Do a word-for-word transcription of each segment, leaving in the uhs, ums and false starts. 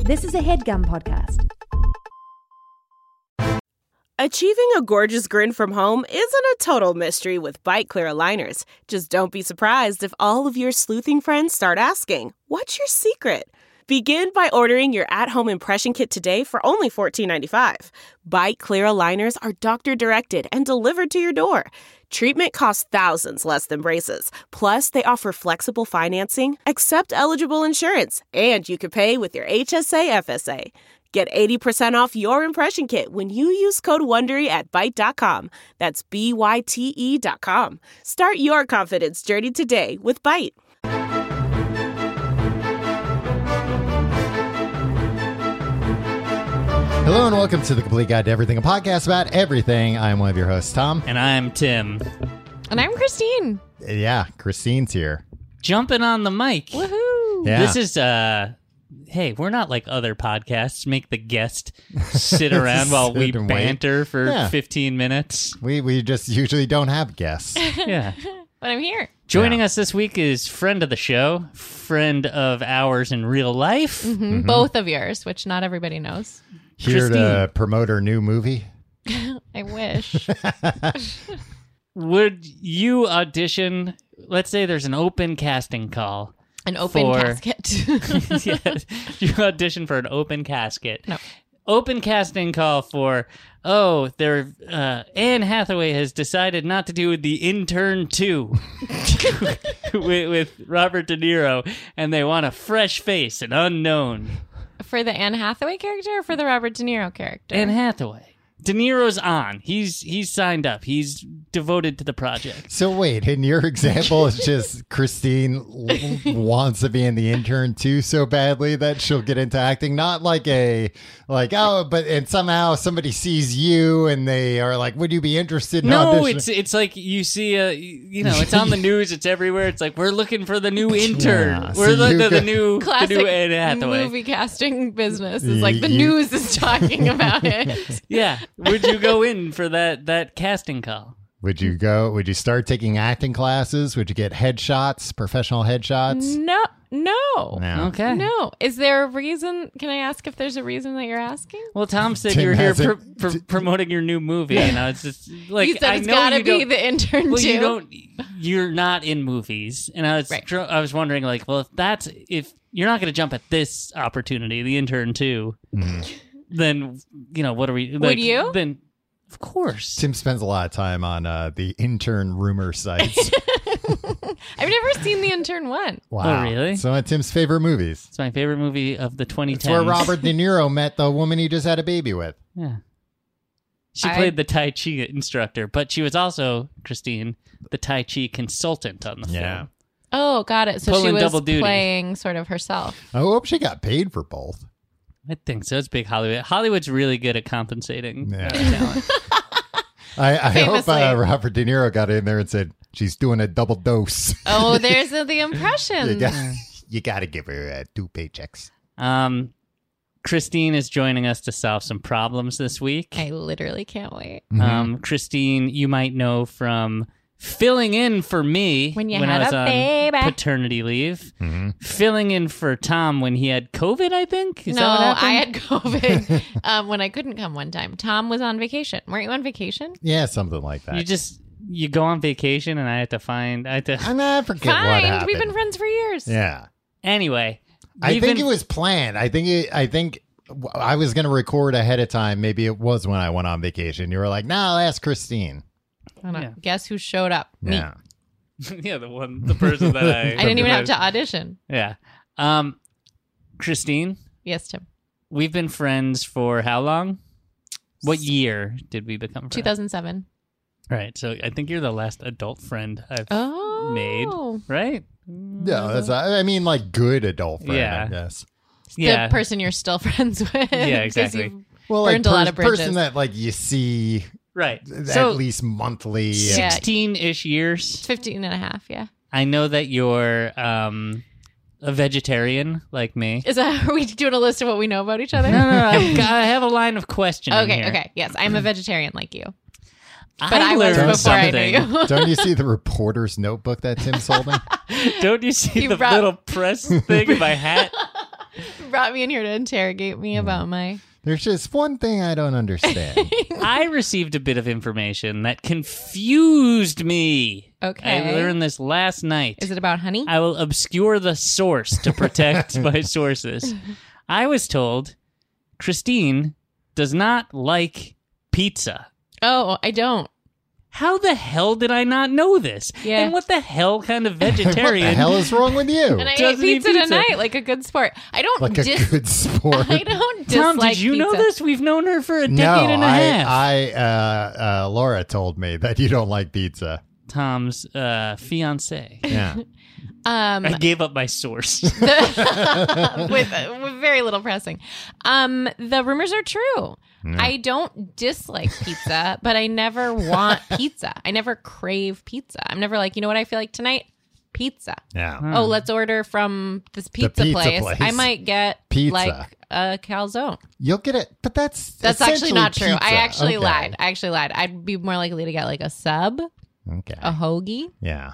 This is a HeadGum podcast. Achieving a gorgeous grin from home isn't a total mystery with Byte Clear aligners. Just don't be surprised if all of your sleuthing friends start asking, "What's your secret?" Begin by ordering your at-home impression kit today for only fourteen ninety-five. Byte Clear aligners are doctor-directed and delivered to your door. Treatment costs thousands less than braces. Plus, they offer flexible financing, accept eligible insurance, and you can pay with your H S A F S A. Get eighty percent off your impression kit when you use code WONDERY at byte dot com. That's B Y T E dot com. Start your confidence journey today with Byte. Hello and welcome to The Complete Guide to Everything, a podcast about everything. I'm one of your hosts, Tom. And I'm Tim. And I'm Christine. Yeah, Christine's here. Jumping on the mic. Woohoo! Yeah. This is, uh, hey, we're not like other podcasts. Make the guest sit around while we Sit and banter wait. for Yeah. fifteen minutes. We we just usually don't have guests. Yeah. But I'm here. Joining Yeah. us this week is friend of the show, friend of ours in real life. Mm-hmm. Mm-hmm. Both of yours, which not everybody knows. Here to Christine. promote her new movie. I wish. Would you audition? Let's say there's an open casting call. An open For- casket. Yes. You audition for an open casket. No. Open casting call for, oh, there, uh, Anne Hathaway has decided not to do The Intern two with, with Robert De Niro, and they want a fresh face, an unknown. For the Anne Hathaway character or for the Robert De Niro character? Anne Hathaway. De Niro's on. He's he's signed up. He's devoted to the project. So wait, in your example, it's just Christine l- wants to be in The Intern too so badly that she'll get into acting. Not like a, like, oh, but and somehow somebody sees you and they are like, would you be interested in No, auditioning? it's it's like you see a, you know, it's on the news, it's everywhere. It's like, we're looking for the new intern. Yeah, so we're looking you for the got- new, the Classic new Anne Hathaway. movie casting business is like the You- news is talking about it. Yeah. Would you go in for that that casting call? Would you go? Would you start taking acting classes? Would you get headshots, professional headshots? No, no. No. Okay. No. Is there a reason? Can I ask if there's a reason that you're asking? Well, Tom said Tim you were here pr- hasn't- pr- promoting your new movie. You know, it's just like, you said I it's know gotta you be don't- the intern Well, too. you don't. You're not in movies, and I was Right. dr- I was wondering, like, well, if that's if you're not going to jump at this opportunity, The Intern two, then you know what are we? Like, you? Then, of course. Tim spends a lot of time on uh, the intern rumor sites. I've never seen the intern one. Wow. Oh, really? It's one of Tim's favorite movies. It's my favorite movie of the twenty tens. It's where Robert De Niro met the woman he just had a baby with. Yeah. She I- played the Tai Chi instructor, but she was also, Christine, the Tai Chi consultant on the film. Oh, got it. So she Pulling was double duty. playing sort of herself. I hope she got paid for both. I think so. It's big Hollywood. Hollywood's really good at compensating Yeah. uh, talent. I, I hope Famously. uh, Robert De Niro got in there and said, she's doing a double dose. Oh, there's uh, the impression. you, got, you got to give her uh, two paychecks. Um, Christine is joining us to solve some problems this week. I literally can't wait. Mm-hmm. Um, Christine, you might know from filling in for me When you I had was a on baby. paternity leave, Mm-hmm. filling in for Tom when he had COVID, I think. Is no, that what I happened? had COVID um, when I couldn't come one time. Tom was on vacation. Weren't you on vacation? Yeah, something like that. You just you go on vacation, and I had to find. I had to. I mean, I forget what Fine. happened. We've been friends for years. Yeah. Anyway, I we've think been- it was planned. I think it, I think I was going to record ahead of time. Maybe it was when I went on vacation. You were like, "No, I'll ask Christine." I don't know. Yeah. Guess who showed up? Me. Yeah. yeah, the one, the person that I. I didn't even have to audition. Yeah, um, Christine, Yes, Tim. we've been friends for how long? What year did we become friends? two thousand seven. Right. So I think you're the last adult friend I've Oh. made. Right? No, that's I mean like good adult friend, Yeah. I guess. Yeah. The person you're still friends with. Yeah, 'cause exactly. you've Well, like burned a lot of bridges. person that like you see Right. at So least monthly. Yeah. sixteen-ish years. fifteen and a half, yeah. I know that you're um, a vegetarian like me. Is that, are we doing a list of what we know about each other? No, no, no. I've got, I have a line of questioning Okay, here. okay. Yes, I'm a vegetarian like you. I But I, was learned before I knew something. you. Don't you see the reporter's notebook that Tim's holding? Don't you see You the brought- little press thing in my hat? Brought brought me in here to interrogate me about my... There's just one thing I don't understand. I received a bit of information that confused me. Okay. I learned this last night. Is it about honey? I will obscure the source to protect my sources. I was told Christine does not like pizza. Oh, I don't. How the hell did I not know this? Yeah. And what the hell kind of What vegetarian? the hell is wrong with you? And I ate Doesn't eat pizza, pizza. tonight like a good sport. I don't Like a dis- good sport. I don't dislike Tom, did you know pizza. this? We've known her for a decade No, and a I, half. I, uh, uh, Laura told me that you don't like pizza. Tom's uh, fiance. Yeah. Um, I gave up my source. with, uh, with very little pressing. Um, the rumors are true. I don't dislike pizza, but I never want pizza. I never crave pizza. I'm never like, you know what I feel like tonight? Pizza. Yeah. Oh, let's order from this pizza, pizza place. place. I might get Pizza. like a calzone. You'll get it, but that's That's actually essentially not true. pizza. I actually Okay. lied. I actually lied. I'd be more likely to get like a sub, Okay. a hoagie, Yeah.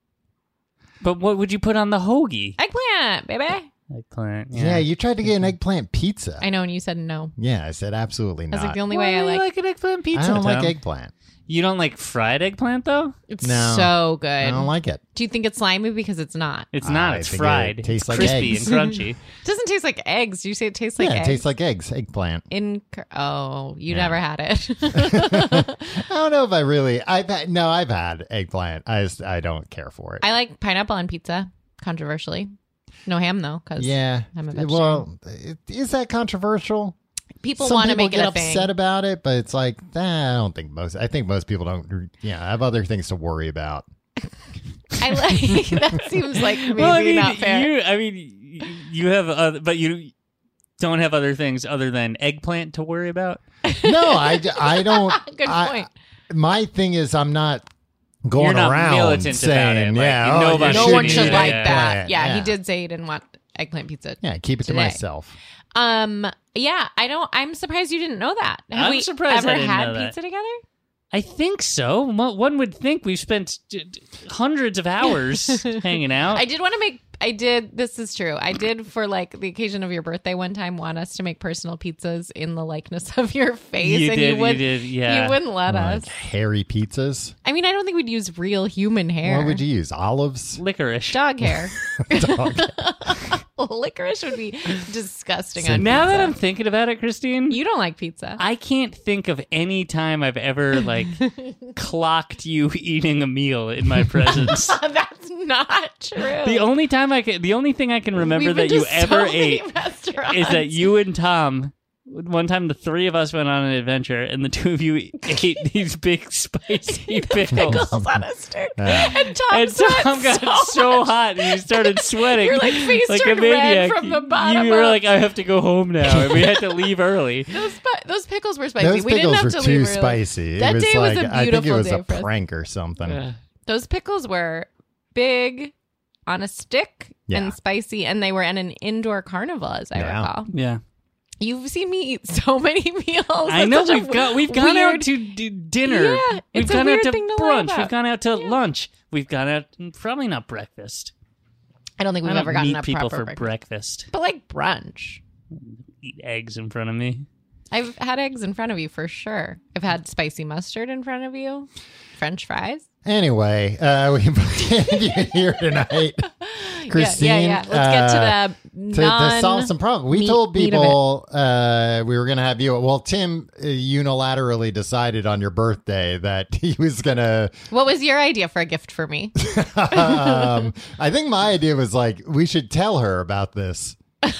But what would you put on the hoagie? eggplant, baby. Eggplant. yeah. you tried to get an eggplant pizza. I know, and you said no. Yeah, I said absolutely That's not. like the only Why way I do you like. like an eggplant pizza. I don't like Tom? eggplant. You don't like fried eggplant though? It's No. so good. I don't like it. Do you think it's slimy because it's not? It's not. I it's think it fried. tastes it's like crispy eggs. and crunchy. It doesn't taste like eggs. Do you say it tastes like yeah, eggs? it tastes like eggs. Eggplant. In oh, you Yeah. never had it. I don't know if I really. I've had, no, I've had eggplant. I just I don't care for it. I like pineapple on pizza. Controversially, no ham though, because yeah. I'm a vegetarian. Well, it- is that controversial? people Some want to people make get it a upset thing. about it, but it's like eh, I don't think most. I think most people don't. Yeah, have other things to worry about. I like that. Seems like maybe well, I mean, not fair. you. I mean, y- you have, other, but you don't have other things other than eggplant to worry about. No, I, I don't. Good I- point. My thing is, I'm not going You're not around militant about saying, it, like, yeah, you oh, know you about No shouldn't one eat should it, like yeah. that. Eggplant, Yeah, yeah. he did say he didn't want eggplant pizza. Yeah, keep it to Today. myself. Um. Yeah, I don't. I'm surprised you didn't know that. Have I'm we surprised ever I didn't had know that. pizza together? I think so. Mo- One would think we've spent d- d- hundreds of hours hanging out. I did want to make. I did. This is true. I did for like the occasion of your birthday one time want us to make personal pizzas in the likeness of your face, You and did, you you would. did, yeah. You wouldn't let Like us. hairy pizzas. I mean, I don't think we'd use real human hair. What would you use? Olives? Licorice. Dog hair. Dog. Licorice would be disgusting. So on Now pizza. that I'm thinking about it, Christine, you don't like pizza. I can't think of any time I've ever like clocked you eating a meal in my presence. That's not true. The only time I can, the only thing I can remember We've been that you to ever so many ate restaurants. is that you and Tom. One time, the three of us went on an adventure, and the two of you ate these big spicy pickles. pickles on a stick, Yeah. and Tom, And sweat Tom got so, so, much. hot, and he started sweating. Your, like, face like a turned red maniac. from the bottom You were up. like, "I have to go home now," and we had to leave early. Those spi- those pickles were spicy. Those we didn't pickles have were to too leave early. spicy. That it was day was like a I think it beautiful was day a for us. prank or something. Uh, Those pickles were big, on a stick, Yeah. and spicy, and they were at an indoor carnival, as I Yeah. recall. yeah, You've seen me eat so many meals. I That's know such a we've got we've gone out weird- to do dinner. Yeah, we've it's a gone weird out to thing to lie brunch. about. We've gone out to Yeah. lunch. We've gone out probably not breakfast. I don't think we've I don't ever gotten meet a people proper for breakfast. breakfast. But like brunch. Eat eggs in front of me. I've had eggs in front of you for sure. I've had spicy mustard in front of you. French fries. Anyway, uh, we invited you here tonight, Christine. Yeah, yeah, yeah. Let's get to uh, the to, non- to solve some problems. We meat- told meat of people uh, we were going to have you. Well, Tim uh, unilaterally decided on your birthday that he was going to. What was your idea for a gift for me? um, I think my idea was like we should tell her about this.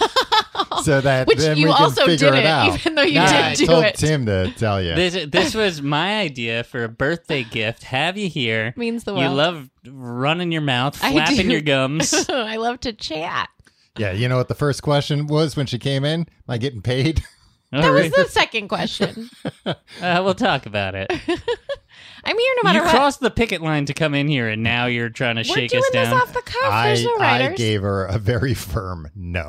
So that Which then you we can also figure it didn't, out. even though you Nah, did I do told it. Tim to tell you. This this was my idea for a birthday gift. Have you here? Means the You world. love running your mouth, I flapping do. your gums. I love to chat. Yeah, you know what the first question was when she came in? Am I getting paid? That was the second question. uh, we'll talk about it. I'm here no matter You what. crossed the picket line to come in here, and now you're trying to We're shake doing us this down. off the cuff. There's I, no I writers. gave her a very firm no.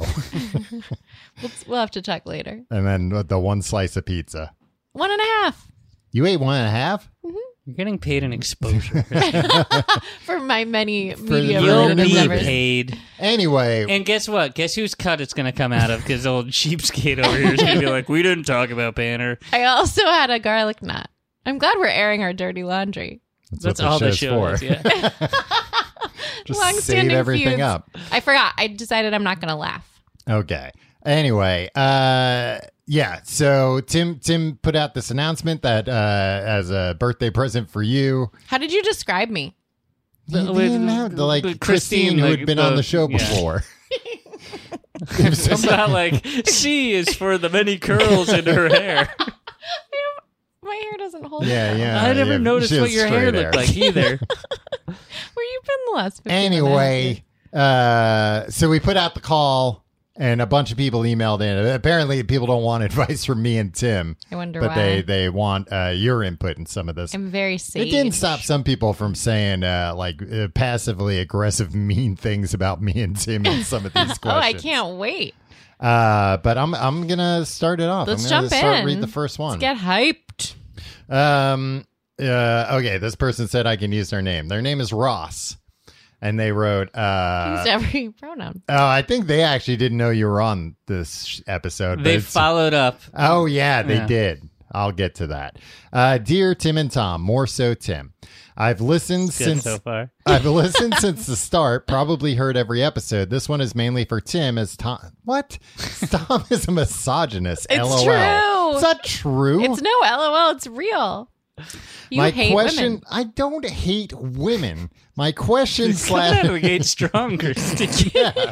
We'll, we'll have to check later. And then the one slice of pizza. One and a half. You ate one and a half? You're getting paid an exposure. For my many For media the- You'll related be endeavors. paid. Anyway, And guess what? Guess whose cut it's going to come out of? Because old cheapskate over here is going to be like, we didn't talk about Banner. I also had a garlic knot. I'm glad we're airing our dirty laundry. That's what all the show's show for. is. Yeah. Just Long-standing save everything feuds. up. I forgot. I decided I'm not going to laugh. Okay. Anyway, uh, yeah. So Tim Tim put out this announcement that uh, as a birthday present for you, How did you describe me? he With- didn't have the, like with Christine, Christine, who like, had been the- on the show yeah. before. It's not like C is for the many curls in her hair. My hair doesn't hold. Yeah, well. yeah. I never yeah, noticed she what has your hair straight looked like either. Where you been the last fifteen Anyway, uh, so we put out the call, and a bunch of people emailed in. Apparently, people don't want advice from me and Tim, I wonder but why. they they want uh, your input in some of this. I'm very sage. It didn't stop some people from saying uh, like uh, passively aggressive, mean things about me and Tim in some of these questions. Oh, I can't wait. Uh, but I'm I'm gonna start it off. Let's I'm gonna jump start in. read the first one. Let's get hyped. Um. Uh. Okay. This person said I can use their name. Their name is Ross, and they wrote. Uh. Use every pronoun. Oh, I think they actually didn't know you were on this sh- episode. but They it's- followed up. Oh yeah, they Yeah. did. I'll get to that. Uh, dear Tim and Tom, more so Tim. I've listened Good since so far. I've listened since the start, probably heard every episode. This one is mainly for Tim as Tom. What? Tom is a misogynist. It's LOL. true. It's not true. It's no LOL. It's real. You My hate question, women. I don't hate women. My question Coming out of slash, the gate strong, Christy. yeah.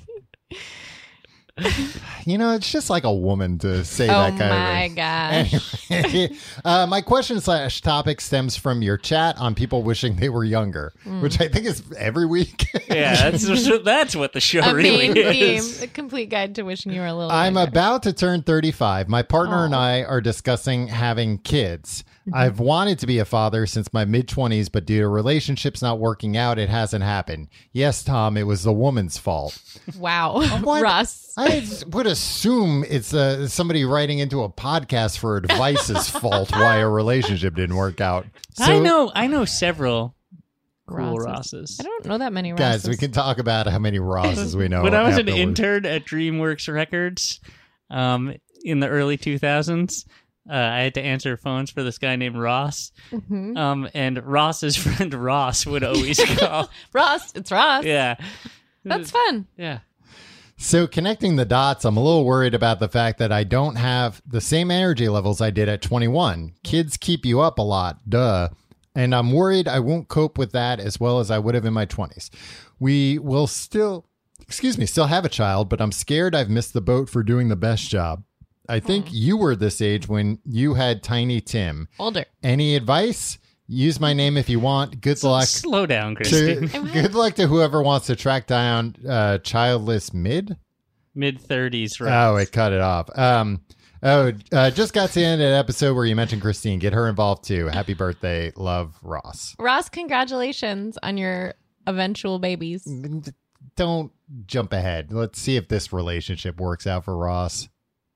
You know, it's just like a woman to say Oh that kind my of thing. gosh. Anyway, uh, my question slash topic stems from your chat on people wishing they were younger, Mm. which I think is every week. Yeah, that's that's what the show A really main is. theme. A complete guide to wishing you were a little I'm younger. about to turn thirty-five. My partner Aw. and I are discussing having kids. Mm-hmm. I've wanted to be a father since my mid twenties, but due to relationships not working out, it hasn't happened. Yes, Tom, it was the woman's fault. Wow. What? Russ. I would assume it's uh, somebody writing into a podcast for advice's fault why a relationship didn't work out. So, I know, I know several cool Rosses. Rosses. I don't know that many Rosses. guys, we can talk about how many Rosses we know. When I was an afterwards. intern at DreamWorks Records, um, in the early two thousands, uh, I had to answer phones for this guy named Ross. Mhm. Um, and Ross's friend Ross would always call. Ross. It's Ross. Yeah, That's fun. yeah. So connecting the dots, I'm a little worried about the fact that I don't have the same energy levels I did at twenty-one. Kids keep you up a lot, duh. And I'm worried I won't cope with that as well as I would have in my twenties. We will still, excuse me, still have a child, but I'm scared I've missed the boat for doing the best job. I think you were this age when you had Tiny Tim. Older. Any advice? Use my name if you want. Good luck. Slow down, To, Christy. good luck to whoever wants to track down uh, childless mid. Mid thirties, Oh, right? it cut it off. Um, oh, uh, just got to the end of the episode where you mentioned Christine. Get her involved too. Happy birthday, love, Ross. Ross, congratulations on your eventual babies. Don't jump ahead. Let's see if this relationship works out for Ross.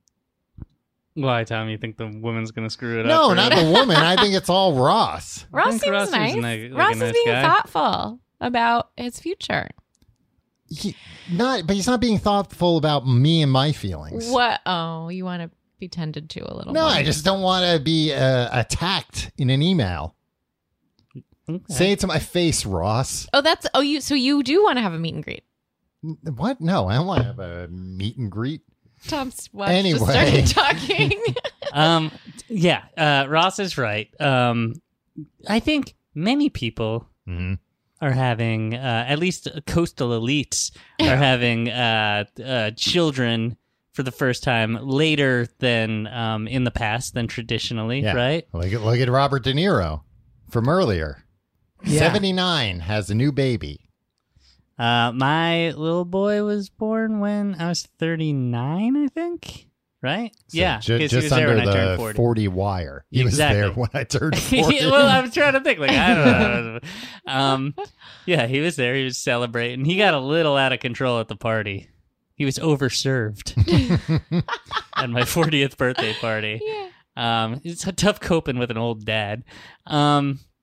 Why, Tom? You think the woman's gonna screw it No, up? for not him? the woman. I think it's all Ross. Ross think seems Ross is nice. ni- like a Ross nice is being guy. thoughtful about his future. He, not, but he's not being thoughtful about me and my feelings. What? Oh, you want to be tended to a little No, more. I just don't want to be uh, attacked in an email. Okay. Say it to my face, Ross. Oh, that's. Oh, you. So you do want to have a meet and greet. What? No, I don't want to have a meet and greet. Tom's watch Anyway. just started talking. um, yeah, uh, Ross is right. Um, I think many people Mm-hmm. are having, uh, at least coastal elites, are having uh, uh, children for the first time later than um, in the past, than traditionally, Yeah. right? Look at, look at Robert De Niro from earlier. Yeah. seventy-nine has a new baby. Uh, my little boy was born when I was thirty-nine, I think. Right? So yeah, ju- 'cause just he was there under when I turned the forty. forty wire. He Exactly. was there when I turned forty. Yeah, well, I was trying to think, like, I don't know. Um, yeah, he was there. He was celebrating. He got a little out of control at the party. He was overserved at my fortieth birthday party. Yeah. Um, it's a tough coping with an old dad. Um,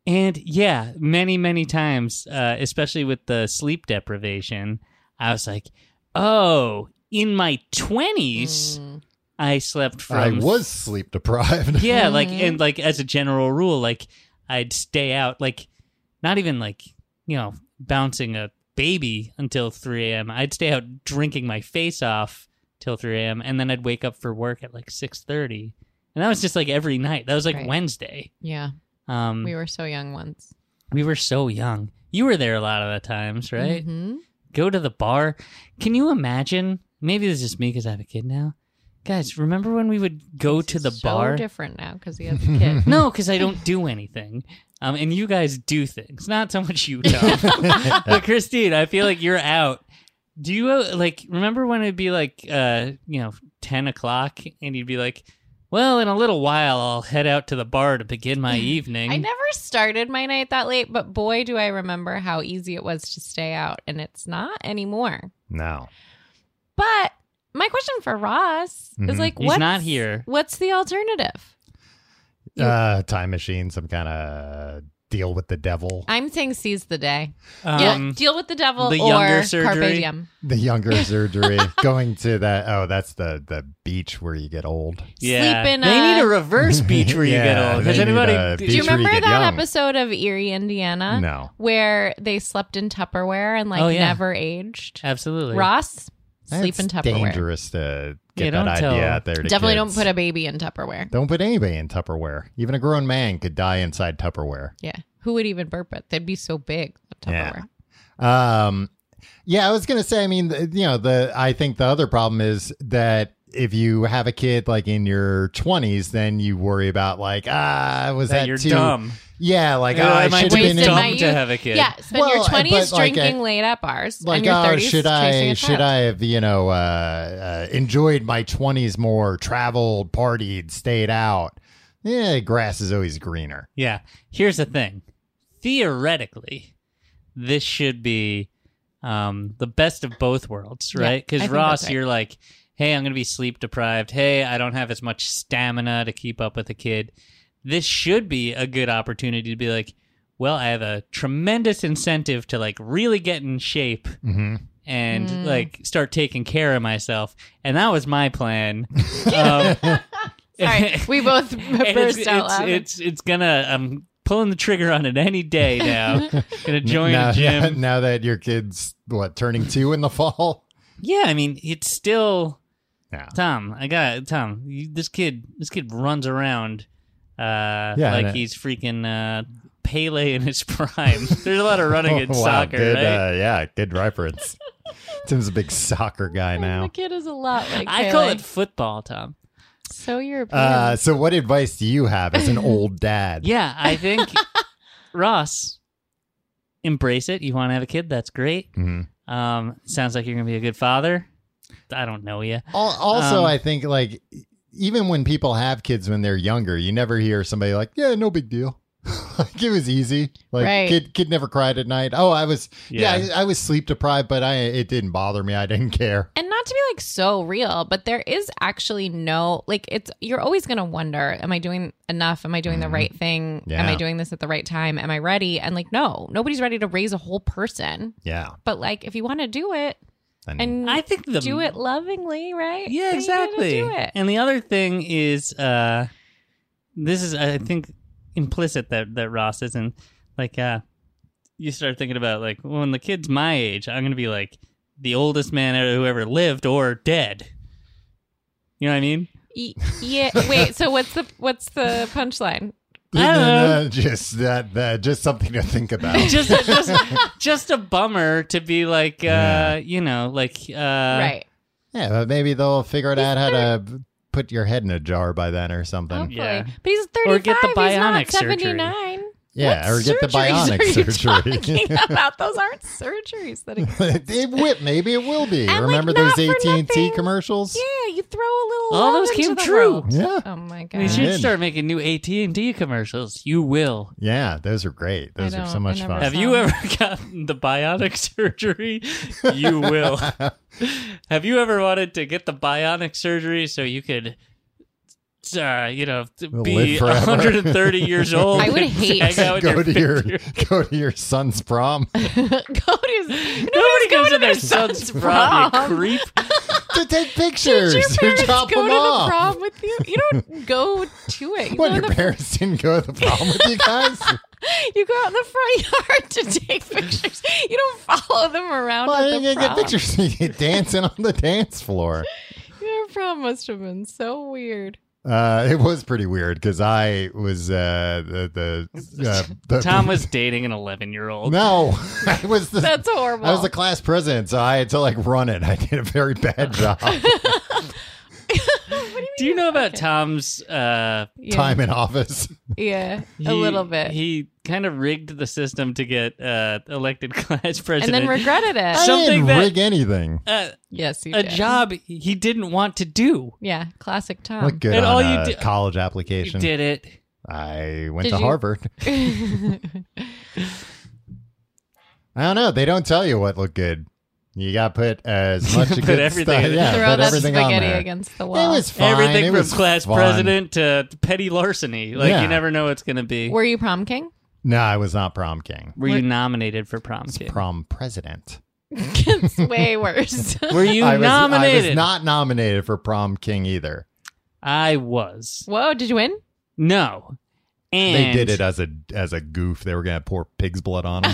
And yeah, many, many times, uh, especially with the sleep deprivation, I was like, oh, in my twenties, Mm. I slept from... I was sleep deprived. Yeah, like, and like as a general rule, like I'd stay out, like not even like, you know, bouncing a baby until three a.m. I'd stay out drinking my face off till three a.m. and then I'd wake up for work at like six thirty. And that was just like every night. That was like Right. Wednesday. Yeah. Um, We were so young once. we were so young. You were there a lot of the times, right? Mm-hmm. Go to the bar. Can you imagine? Maybe this is just me because I have a kid now. Guys, remember when we would go to the so bar? different now because he has a kid. No, because I don't do anything. Um, and you guys do things. Not so much you, Tom. But Christine, I feel like you're out. Do you, uh, like, remember when it'd be like, uh, you know, ten o'clock and you'd be like, well, in a little while, I'll head out to the bar to begin my evening. I never started my night that late, but boy, do I remember how easy it was to stay out, and it's not anymore. No. But my question for Ross Mhm. is like, He's what's, not here. What's the alternative? You- Uh, time machine, some kind of deal with the devil. I'm saying seize the day. Um, yeah, deal with the devil the or younger carpe surgery? diem. The younger surgery. Going to that. Oh, that's the, the beach where you get old. Yeah. Sleep in they a- need a reverse beach where you Yeah, get old. Has they need anybody? a Do beach you where remember get that young. episode of Erie, Indiana? No. Where they slept in Tupperware and like Oh, yeah. never aged? Absolutely. Ross, sleep That's in Tupperware. dangerous to get Yeah, that don't idea tell- out there to Definitely kids. don't put a baby in Tupperware. Don't put anybody in Tupperware. Even a grown man could die inside Tupperware. Yeah. Who would even burp it? They'd be so big. Tupperware. Yeah. Um, yeah, I was gonna say. I mean, the- you know, the I think the other problem is that if you have a kid like in your twenties, then you worry about like, ah, was That that, you're too? dumb. Yeah, like, Yeah, oh, I am I should too have been Wasted in. my dumb to youth. have a kid? Yeah, spend Well, your twenties but, like, drinking uh, late at bars. Like, and your oh, thirties should chasing I a should child. I have you know uh, uh, enjoyed my twenties more, traveled, partied, stayed out? Yeah, grass is always greener. Yeah. Here's the thing. Theoretically, this should be um, the best of both worlds, Yeah, right? I Because think Ross, that's right. you're like, hey, I'm going to be sleep deprived. Hey, I don't have as much stamina to keep up with a kid. This should be a good opportunity to be like, well, I have a tremendous incentive to like really get in shape Mm-hmm. and Mm. like start taking care of myself. And that was my plan. um, Sorry, we both and burst it's, out it's, laughing. it's it's gonna I'm pulling the trigger on it any day now. Gonna join now, a gym. now that your kid's what turning two in the fall. Yeah, I mean it's still Yeah. Tom. I got Tom. You, this kid this kid runs around uh Yeah, like and it- he's freaking uh Pele in his prime. There's a lot of running in Oh, wow, soccer, good, right? uh, yeah, good reference. Tim's a big soccer guy The now. kid is a lot like I call Pele. it football, Tom. So European. Uh, so, what advice do you have as an old dad? Yeah, I think Ross, embrace it. You want to have a kid? That's great. Mhm. Um, sounds like you're gonna be a good father. I don't know you. Al- Also, Um, I think like even when people have kids when they're younger, you never hear somebody like, "Yeah, no big deal." Like it was easy. Like Right. kid, kid never cried at night. Oh, I was yeah, Yeah. I, I was sleep deprived, but I it didn't bother me. I didn't care. And not to be like so real, but there is actually no like it's you're always going to wonder, am I doing enough? Am I doing the right thing? Am I Yeah. doing this at the right time? Am I ready? And like no, nobody's ready to raise a whole person. Yeah, But like if you want to do it and, and I think the do it lovingly, right? Yeah, Then you gotta exactly. do it. And the other thing is, uh, this is I think implicit that that Ross isn't like. Uh, you start thinking about like well, when the kid's my age, I'm gonna be like the oldest man who ever lived or dead. You know what I mean? Y- yeah. Wait. So what's the what's the punchline? I don't know. just that, that just something to think about. just, a, just, just a bummer to be like, uh, Yeah. you know, like, uh, Right. Yeah, but maybe they'll figure it out how to put your head in a jar by then or something. Hopefully. Yeah. But he's thirty-five. Or get the he's bionic not surgery. seventy-nine. Yeah, What or get the surgeries bionic are you surgery. talking about? Those aren't surgeries that exist. it will, maybe it will be. And, like, Remember not those for A T and T nothing. commercials? Yeah, you throw a little. All love those into came the true. world. Yeah. Oh my god. we should did. start making new A T and T commercials. You will. Yeah, those are great. Those I are so don't- much I never fun. Have saw you them. ever gotten the bionic surgery? You will. Have you ever wanted to get the bionic surgery so you could uh, you know, to Live be forever. one hundred thirty years old. I would and hate hang out with go your to your picture. go to your son's prom go to Nobody goes to their son's prom, you creep. to take pictures. Did your to parents drop go them to off. the prom with you? You don't go to it. You, What, go, in your the, parents didn't go to the prom with you guys? you go out in the front yard to take pictures. You don't follow them around Well, I at didn't the get prom. pictures of you dancing on the dance floor. Your prom must have been so weird. Uh, it was pretty weird because I was uh, the the, uh, the Tom was dating an eleven-year-old. no, I was the That's horrible. I was the class president, so I had to like run it. I did a very bad job. Do you know about Tom's uh, yeah. Time in office. Yeah, he- a little bit. He kind of rigged the system to get uh, elected class and president. then regretted it. I Something didn't that- rig anything. uh, yes, you a did. job he didn't want to do. Yeah, classic Tom. Look good And on all you a did- college You application. did it. I went Did to you- Harvard. I don't know. They don't tell you what looked good. You got to put as much Put good everything stuff. in. Yeah, Throw put that everything on spaghetti there. against the It wall. was fine. Everything it from was class fun. president to petty larceny. Like Yeah. you never know what's going to be. Were you prom king? No, I was not prom king. Were you nominated for prom king? Prom president. It's way worse. Were you I was, I nominated? was not nominated for prom king either. I was. Whoa, did you win? No. And They did it as a as a goof. They were going to pour pig's blood on him.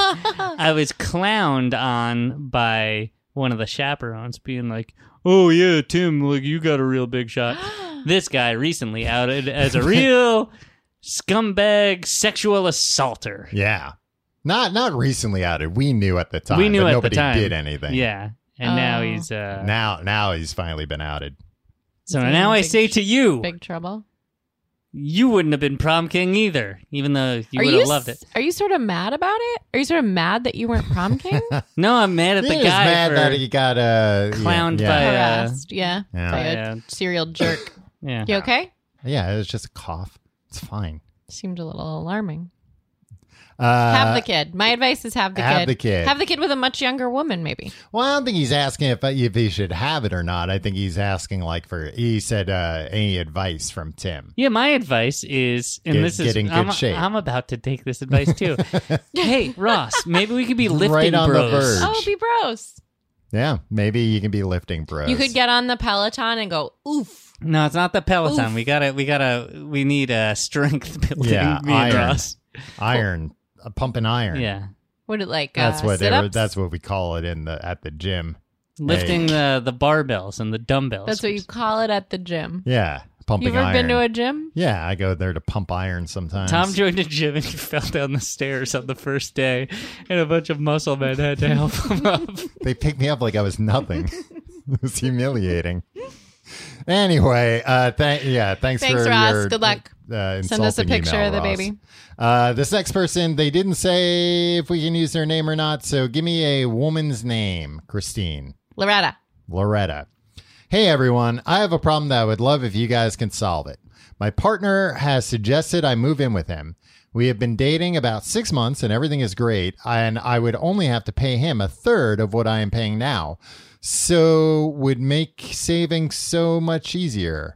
I was clowned on by one of the chaperones being like, "Oh yeah, Tim, like you got a real big shot." This guy recently outed as a real scumbag sexual assaulter. Yeah. Not not recently outed. We knew at the time. We knew but at the nobody time. did anything. Yeah. And now Oh. he's uh Now now he's finally been outed. so He's in now I big say to you, Big trouble. you wouldn't have been prom king either, even though you are would you have loved it. s- Are you sort of mad about it? Are you sort of mad that you weren't prom king? No, I'm mad at He the was guy mad for that he got uh, clowned yeah, by, yeah. uh, Harassed, yeah, Yeah. by a Yeah. serial jerk. yeah. You okay? Yeah, it was just a cough. It's fine. Seemed a little alarming. Uh, Have the kid. My advice is have the have kid. the kid. Have the kid with a much younger woman, maybe. Well, I don't think he's asking if if he should have it or not. I think he's asking like for. He said uh, any advice from Tim. Yeah, my advice is, and Get- this is, get in good I'm, shape. I'm about to take this advice too. Hey, Ross, maybe we could be lifting Right on the bros. verge. Oh, be bros. Yeah, maybe you can be lifting bros. You could get on the Peloton and go, oof. No, it's not the Peloton. Oof. We gotta, we gotta, we need uh, strength building. Yeah, me and iron. Ross. iron, a pumping iron. Yeah, What it like? that's uh, what they sit-ups? were, that's what we call it in the at the gym. lifting the the barbells and the dumbbells. That's what you call it at the gym. Yeah, pumping You ever iron. been to a gym? Yeah, I go there to pump iron sometimes. Tom joined a gym and he fell down the stairs on the first day, and a bunch of muscle men had to help him up. They picked me up like I was nothing. It was humiliating. Anyway, uh, th- yeah, thanks, Thanks, for Ross. your Good luck. Uh, Send us a insulting picture email, of the Ross. baby. Uh, this next person, they didn't say if we can use their name or not, so give me a woman's name, Christine. Loretta. Loretta. Hey everyone, I have a problem that I would love if you guys can solve it. My partner has suggested I move in with him. We have been dating about six months and everything is great, and I would only have to pay him a third of what I am paying now. So would make saving so much easier.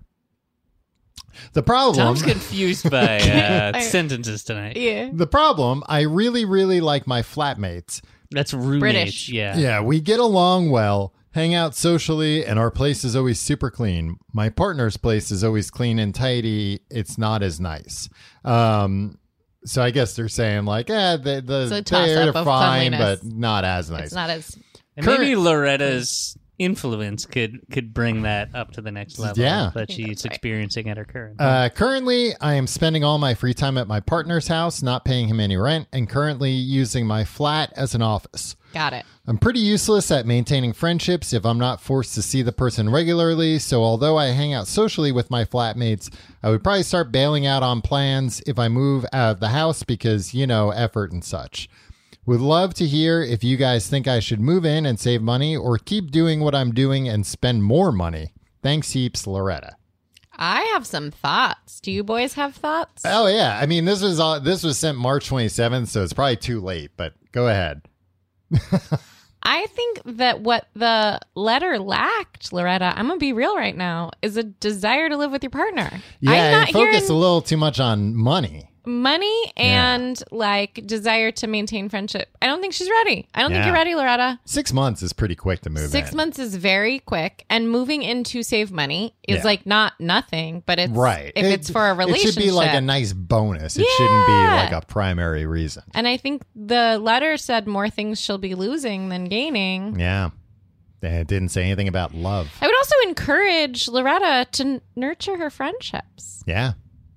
The problem Tom's confused by uh, I- sentences tonight. Yeah. The problem, I really, really like my flatmates. That's roommates. British. Yeah. Yeah, we get along well, hang out socially, and our place is always super clean. My partner's place is always clean and tidy. It's not as nice. Um, so I guess they're saying like, eh, the, the, It's a toss-up they're of fine, cleanliness. but not as nice. It's not as. And maybe Loretta's influence could could bring that up to the next level Yeah. that think she's that's right. experiencing at her current. Uh, currently, I am spending all my free time at my partner's house, not paying him any rent, and currently using my flat as an office. Got it. I'm pretty useless at maintaining friendships if I'm not forced to see the person regularly, so although I hang out socially with my flatmates, I would probably start bailing out on plans if I move out of the house because, you know, effort and such. Would love to hear if you guys think I should move in and save money or keep doing what I'm doing and spend more money. Thanks heaps, Loretta. I have some thoughts. Do you boys have thoughts? Oh yeah, I mean this was all, this was sent March twenty-seventh, so it's probably too late, but go ahead. I think that what the letter lacked, Loretta, I'm going to be real right now, is a desire to live with your partner. Yeah, I'm not it focused hearing a little too much on money. money and like desire to maintain friendship. I don't think she's ready. I don't Yeah. think you're ready, Loretta. Six months is pretty quick to move Six in. months is very quick, and moving in to save money is Yeah. like not nothing, but it's Right. if It- it's for a relationship. It should be like a nice bonus. It shouldn't be Yeah. like a primary reason. And I think the letter said more things she'll be losing than gaining. Yeah. It didn't say anything about love. I would also encourage Loretta to n- nurture her friendships. Yeah.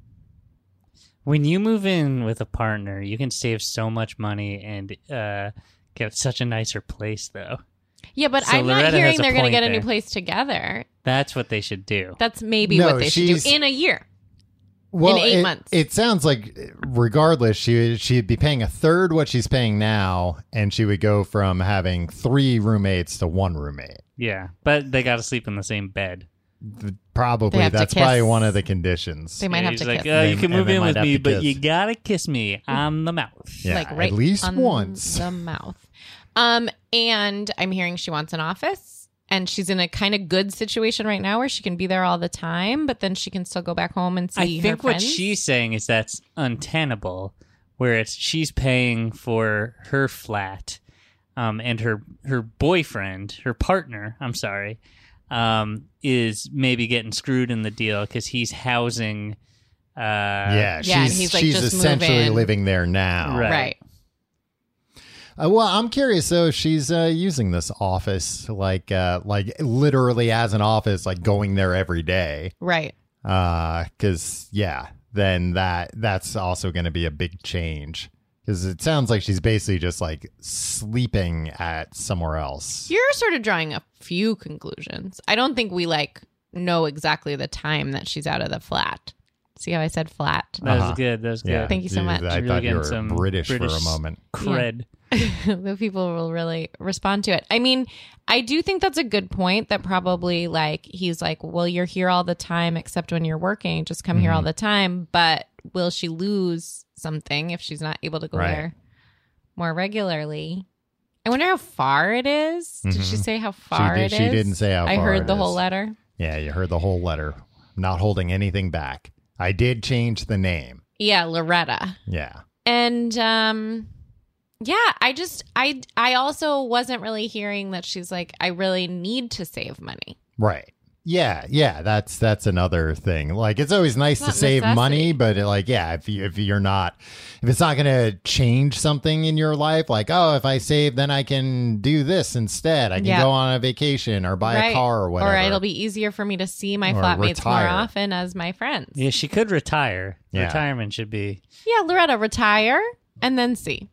When you move in with a partner, you can save so much money and uh, get such a nicer place, though. Yeah, but So I'm Loretta not has hearing a they're going to point get a new there. place together. That's what they should do. That's maybe No, what they should she's- do in a year. Well, eight it, months. It sounds like, regardless, she she'd be paying a third what she's paying now, and she would go from having three roommates to one roommate. Yeah, but they got to sleep in the same bed. Probably They have to that's kiss. probably one of the conditions. They might Yeah, have he's to like, kiss. uh, you They- can and move they in might with have me, to but kiss. you gotta kiss me on the mouth. Yeah, like right at least on once. the mouth. Um, and I'm hearing she wants an office, and she's in a kind of good situation right now where she can be there all the time, but then she can still go back home and see I her think what friends. she's saying is that's untenable, where it's she's paying for her flat, um, and her her boyfriend, her partner, I'm sorry, um, is maybe getting screwed in the deal because he's housing. Uh, yeah, Yeah, and she's he's, like, she's just essentially moving. living there now. Right. right. Uh, well, I'm curious though if she's uh, using this office like uh, like literally as an office, like going there every day. Right. Because yeah, then that that's also going to be a big change. Because it sounds like she's basically just like sleeping at somewhere else. You're sort of drawing a few conclusions. I don't think we like know exactly the time that she's out of the flat. See how I said flat? That Uh-huh. was good. That was good. Yeah, Thank you so much. I Really thought you getting were some British, for British a moment. Cred. The people will really respond to it. I mean, I do think that's a good point that probably like he's like, well, you're here all the time except when you're working. Just come here all Mm-hmm. the time. But will she lose something if she's not able to go Right. there more regularly? I wonder how far it is. Did she Mhm. say how far did- it is? she didn't say how I far heard it the is. whole letter. Yeah, you heard the whole letter. Not holding anything back. I did change the name. Yeah, Loretta. Yeah. And um yeah, I just I I also wasn't really hearing that she's like, I really need to save money. Right. Yeah, yeah, that's that's another thing. Like it's always nice It's to not save necessity. money, but like yeah, if you if you're not if it's not going to change something in your life, like oh, if I save then I can do this instead. I can Yeah. go on a vacation or buy Right. a car or whatever. Or it'll be easier for me to see my Or flatmates retire. more often as my friends. Yeah, she could retire. Yeah. Retirement should be. Yeah, Loretta, retire and then see.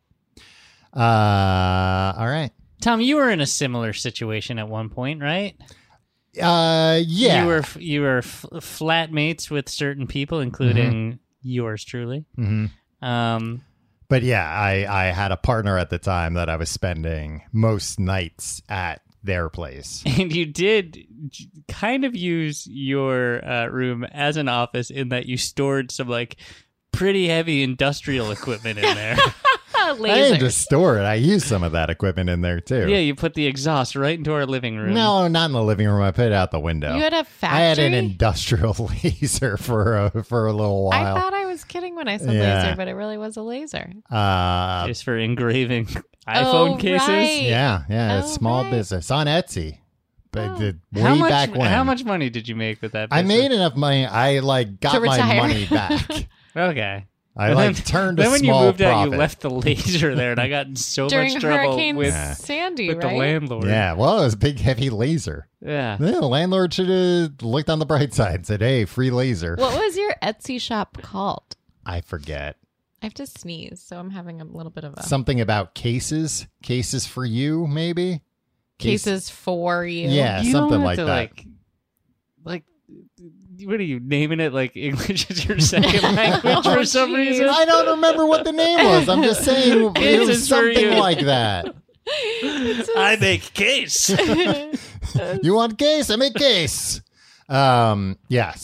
Uh all right. Tom, you were in a similar situation at one point, right? Uh yeah. You were f- you were f- flatmates with certain people, including yours truly. Mhm. Um, But yeah, I I had a partner at the time that I was spending most nights at their place. and you did j- kind of use your uh, room as an office in that you stored some like pretty heavy industrial equipment in there. I didn't Lasers. just store it. I used some of that equipment in there too. Yeah, you put the exhaust right into our living room. No, not in the living room. I put it out the window. You had a factory? I had an industrial laser for a, for a little I while. thought I was kidding when I said Yeah. laser, but it really was a laser. uh, Just for engraving Oh, iPhone cases. right. yeah, yeah, it's Oh, small right. business on Etsy, but Oh. the, way How much? back when. How much money did you make with that? I business? made enough money. I like got To my retire. money back. Okay. I And like then- turned a Then when you small moved out, profit. you left the laser there, and I got in so During much trouble Hurricane with Yeah. Sandy, with right? the landlord. Yeah, well, it was a big, heavy laser. Yeah. Yeah, the landlord should have looked on the bright side and said, "Hey, free laser." What was your Etsy shop called? I forget. I have to sneeze, so I'm having a little bit of a Something about cases, cases for you, maybe. Case- cases for you. Yeah, You something don't have like to, that. Like, like, what are you naming it? Like English is your second language for some geez. reason? I don't remember what the name was. I'm just saying it Cases was for something you. like that. I make case. You want case? I make case. Um. Yeah.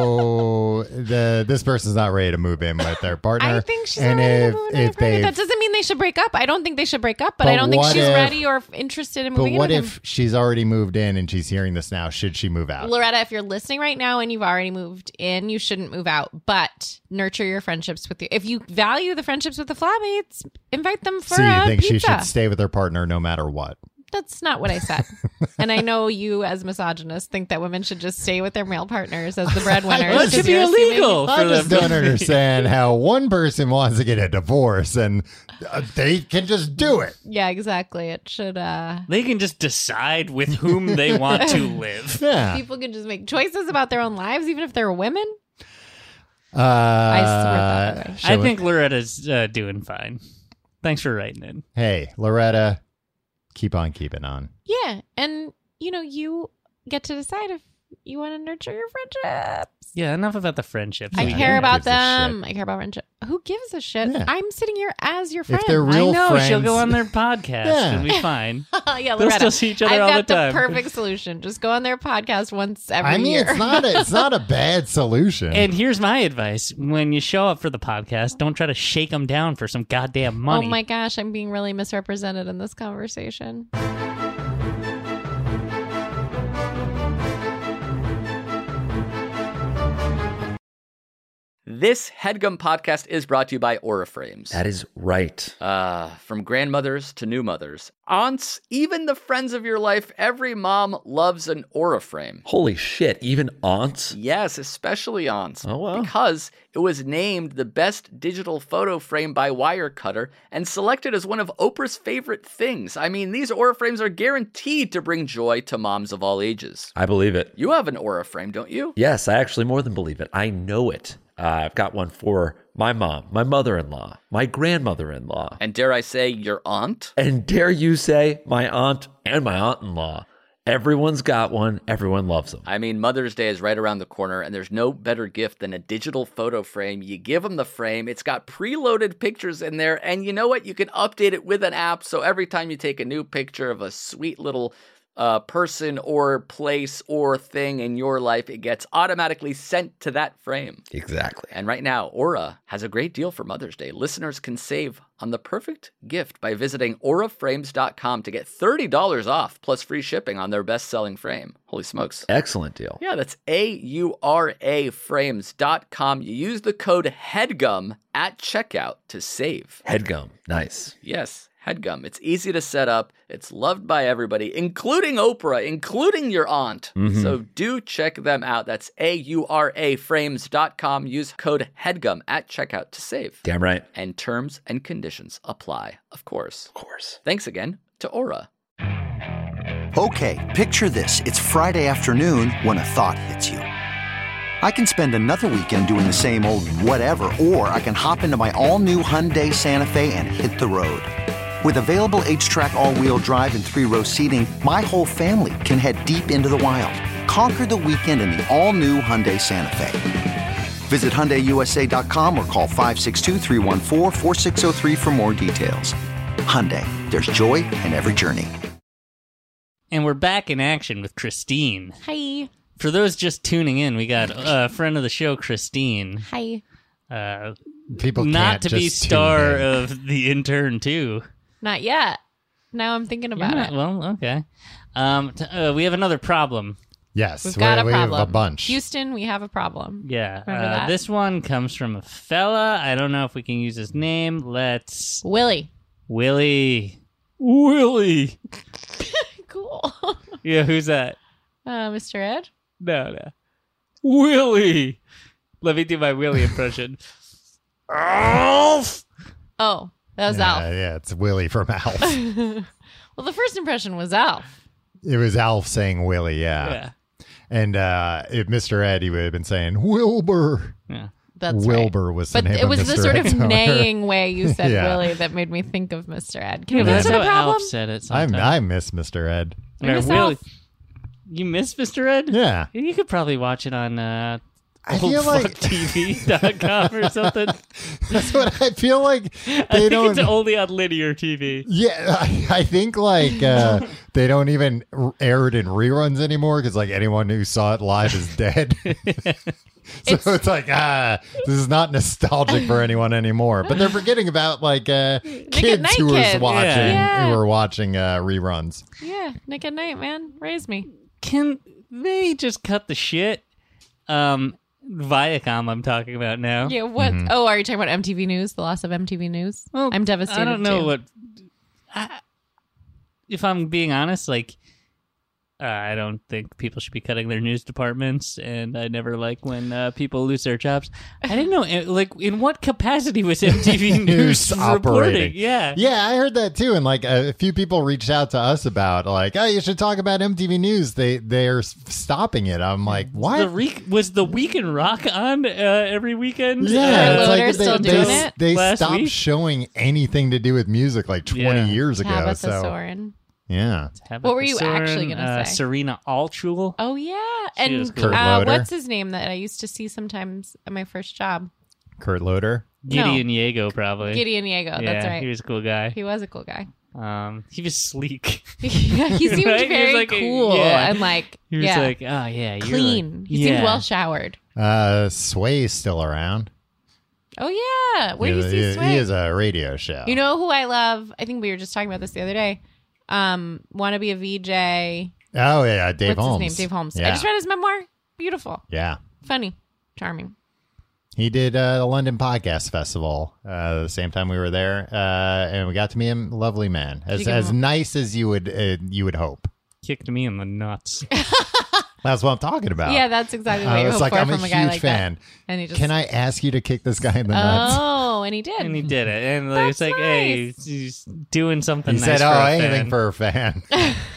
So the this person's not ready to move in with their partner. I think she's and not ready if to move in if with her. they That doesn't mean they should break up. I don't think they should break up, but, But I don't think what she's if- ready or interested in But moving what in if with him. she's already moved in and she's hearing this now? Should she move out? Loretta, if you're listening right now and you've already moved in, you shouldn't move out. But nurture your friendships with you. If you value the friendships with the flatmates, invite them for So you a think pizza. she should stay with her partner no matter what? That's not what I said. And I know you, as misogynists, think that women should just stay with their male partners as the breadwinners. Well, it 'cause should be you're assuming- illegal. I for just them. don't understand how one person wants to get a divorce and uh, they can just do it. Yeah, exactly. It should. uh They can just decide with whom they want to live. Yeah. People can just make choices about their own lives, even if they're women. Uh, I support that, by the way. shall I we- think Loretta's uh, doing fine. Thanks for writing in. Hey, Loretta, keep on keeping on. Yeah, and you know, you get to decide if you want to nurture your friendships. Yeah, enough about the friendships. I Yeah, care who about gives a them. I care about friendship. Who gives a shit? Yeah. I'm sitting here as your friend. If they're I real know friends, she'll go on their podcast. Yeah. It'll be fine. yeah, They'll Loretta. still see each other I've all got the time. perfect solution. Just go on their podcast once every I mean, year. it's not a, it's not a bad solution. And here's my advice: when you show up for the podcast, don't try to shake them down for some goddamn money. Oh my gosh, I'm being really misrepresented in this conversation. This HeadGum podcast is brought to you by Auraframes. That is right. Uh, from grandmothers to new mothers, aunts, even the friends of your life, every mom loves an Auraframe. Holy shit, even aunts? Yes, especially aunts. Oh, wow. Because it was named the best digital photo frame by Wirecutter and selected as one of Oprah's favorite things. I mean, these Auraframes are guaranteed to bring joy to moms of all ages. I believe it. You have an Auraframe, don't you? Yes, I actually more than believe it. I know it. Uh, I've got one for my mom, my mother-in-law, my grandmother-in-law, And dare I say, your aunt? and dare you say my aunt and my aunt-in-law. Everyone's got one. Everyone loves them. I mean, Mother's Day is right around the corner, and there's no better gift than a digital photo frame. You give them the frame, it's got preloaded pictures in there, and you know what? You can update it with an app, so every time you take a new picture of a sweet little uh, person or place or thing in your life, it gets automatically sent to that frame. Exactly. And right now, Aura has a great deal for Mother's Day. Listeners can save on the perfect gift by visiting aura frames dot com to get thirty dollars off plus free shipping on their best-selling frame. Holy smokes. Excellent deal. Yeah, that's A U R A frames dot com. You use the code HEADGUM at checkout to save. Headgum. Nice. Yes, HEADGUM. It's easy to set up. It's loved by everybody, including Oprah, including your aunt. Mhm. So do check them out. That's A U R A frames dot com. Use code HEADGUM at checkout to save. Damn right. And terms and conditions apply, of course. Of course. Thanks again to Aura. Okay, picture this. It's Friday afternoon when a thought hits you. I can spend another weekend doing the same old whatever, or I can hop into my all-new Hyundai Santa Fe and hit the road. With available H-Track all-wheel drive and three-row seating, my whole family can head deep into the wild. Conquer the weekend in the all-new Hyundai Santa Fe. Visit Hyundai U S A dot com or call five six two, three one four, four six zero three for more details. Hyundai, there's joy in every journey. And we're back in action with Christine. Hi. For those just tuning in, we got a friend of the show, Christine. Hi. Uh, People not can't to be just tune star in. of The Intern too. Not yet. Now I'm thinking about You're not- it. Well, okay. Um, t- uh, we have another problem. Yes, We've got we, a we problem. have a bunch. Houston, we have a problem. Yeah. Remember Uh, that? this one comes from a fella. I don't know if we can use his name. Let's. Willie. Willie. Willie. Cool. Yeah, who's that? Uh, Mister Ed? No, no. Willie. Let me do my Willie impression. Alf. Oh, that was yeah, Alf. yeah, it's Willie from Alf. Well, the first impression was Alf. It was Alf saying Willie, yeah. Yeah. And uh, if Mister Ed, he would have been saying Wilbur. Yeah. That's Wilbur right. was the But name it of was the Mister sort of Ed's owner. neighing way you said Yeah. Willie that made me think of Mister Ed. Can Yeah, you but yeah, that's a how problem? Alf said it I, sometimes. I miss Mister Ed. I Or miss Willie. Alf. You miss Mister Ed? Yeah. You could probably watch it on uh, I feel old fuck like T V dot com or something. that's what I feel like. I They think don't. it's only on linear T V. Yeah, I, I think like uh, they don't even r- air it in reruns anymore because like anyone who saw it live is dead. So It's- it's, like, ah, this is not nostalgic for anyone anymore. But they're forgetting about like uh, kids Night who Kids. were watching Yeah. who were watching uh, reruns. Yeah, Nick at Night, man, raise me. Can they just cut the shit? Um, Viacom, I'm talking about now. Yeah, what? Mm-hmm. Oh, are you talking about M T V News? The loss of M T V News? Well, I'm devastated. I don't know too. what. I, if I'm being honest, like, uh, I don't think people should be cutting their news departments, and I never like when uh, people lose their jobs. I didn't know, eh, like, in what capacity was M T V News reporting? operating. Yeah, Yeah, I heard that too, and like a few people reached out to us about like, oh, you should talk about M T V News. They they're s- stopping it. I'm like, what? The re- was the Week in Rock on uh, every weekend? Yeah, Kurt it's Loder like still they, doing they, it? they Last stopped week? showing anything to do with music like twenty Yeah. years ago. Tabitha so Soren. yeah, What were you Soren, actually gonna uh, say? Serena Altschul. Oh yeah, She was and cool. Kurt uh, Loder. what's his name that I used to see sometimes at my first job? Kurt Loder. Gideon Yago, probably. Gideon Yago. yeah, That's right. He was a cool guy. He was a cool guy. Um, he was sleek. Yeah, he seemed Right? He was very like a- cool yeah. and like He was yeah, uh, like, oh yeah, you're clean. like- he yeah. seemed well showered. Uh, Sway's still around. Oh yeah, where do you he, see he, Sway? he is a radio show. You know who I love? I think we were just talking about this the other day. Um, Want to be a V J? Oh yeah, Dave What's Holmes. his name? Dave Holmes. Yeah. I just read his memoir. Beautiful, yeah. funny, charming. He did uh, the London Podcast Festival uh, the same time we were there, uh, and we got to meet him. Lovely man, as you give as him nice as you would uh, you would hope. kicked me in the nuts. That's what I'm talking about. Yeah, that's exactly what I you was hope like, for I'm from a a guy huge like fan. that. And he just Can I ask you to kick this guy in the nuts? Oh, and he did. And he did it. And like, it's That's like, hey, nice. he's doing something He nice said, for "Oh, a anything fan." for a fan."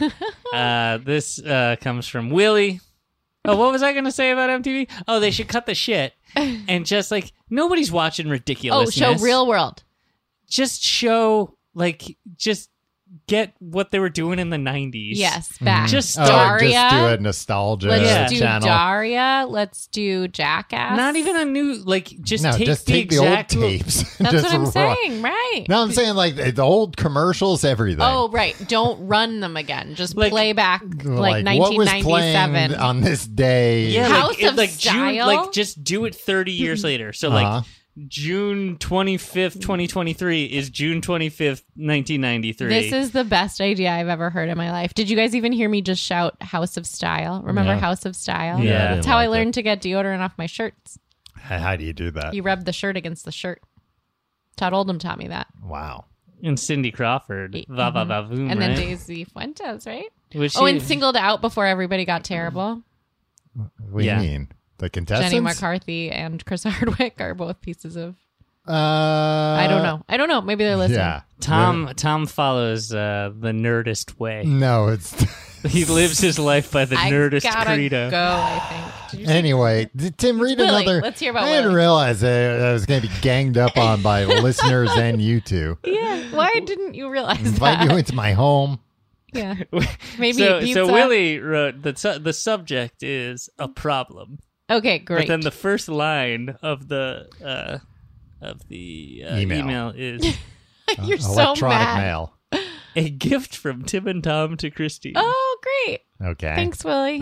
Uh, this uh, comes from Willie. Oh, what was I going to say about M T V? Oh, they should cut the shit. And just like, nobody's watching oh, ridiculousness. show Real World. Just show, like, just get what they were doing in the nineties. Yes, back. Just Oh, Daria. just do a nostalgia Let's Yeah. do channel. Daria. Let's do Jackass. Not even a new, like, just no, take just the take the exact old tapes. That's Just what I'm run- saying, right? No, I'm saying like the old commercials, everything. Oh, right. Don't run them again. Just Like- play back like, what was nineteen ninety-seven. playing on this day? Yeah, House like, it- of like June, Style? like just do it thirty years later. So Uh-huh. like June twenty-fifth, twenty twenty-three is June twenty-fifth, nineteen ninety-three. This is the best idea I've ever heard in my life. Did you guys even hear me just shout House of Style? Remember Yeah. House of Style? Yeah. I That's didn't how I like learned to get deodorant off my shirts. How, how do you do that? You rub the shirt against the shirt. Todd Oldham taught me that. Wow. and Cindy Crawford. Mhm. Va va va voom, And then right? Daisy Fuentes, right? Was Oh, she- and singled out before everybody got terrible. What do Yeah. you mean? The contestants? Jenny McCarthy and Chris Hardwick are both pieces of. Uh, I don't know. I don't know. Maybe they're listening. Yeah. Tom Tom follows uh, the Nerdist way. No, it's He lives his life by the I Nerdist gotta credo. go. I think. Did you say- anyway. Did Tim read Willie. another? Let's hear about I didn't Willie. realize that I was going to be ganged up on by listeners and you two. Yeah. Why didn't you realize Invite that? you into my home. Yeah. Maybe so, pizza. so Willie wrote the su- the subject is a problem, Okay, great. but then the first line of the uh, of the uh, Email. email is You're so Electronic mad. mail. a gift from Tim and Tom to Christine. Oh, great. Okay. Thanks, Willie.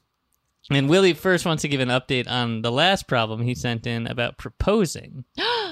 And Willie first wants to give an update on the last problem he sent in about proposing.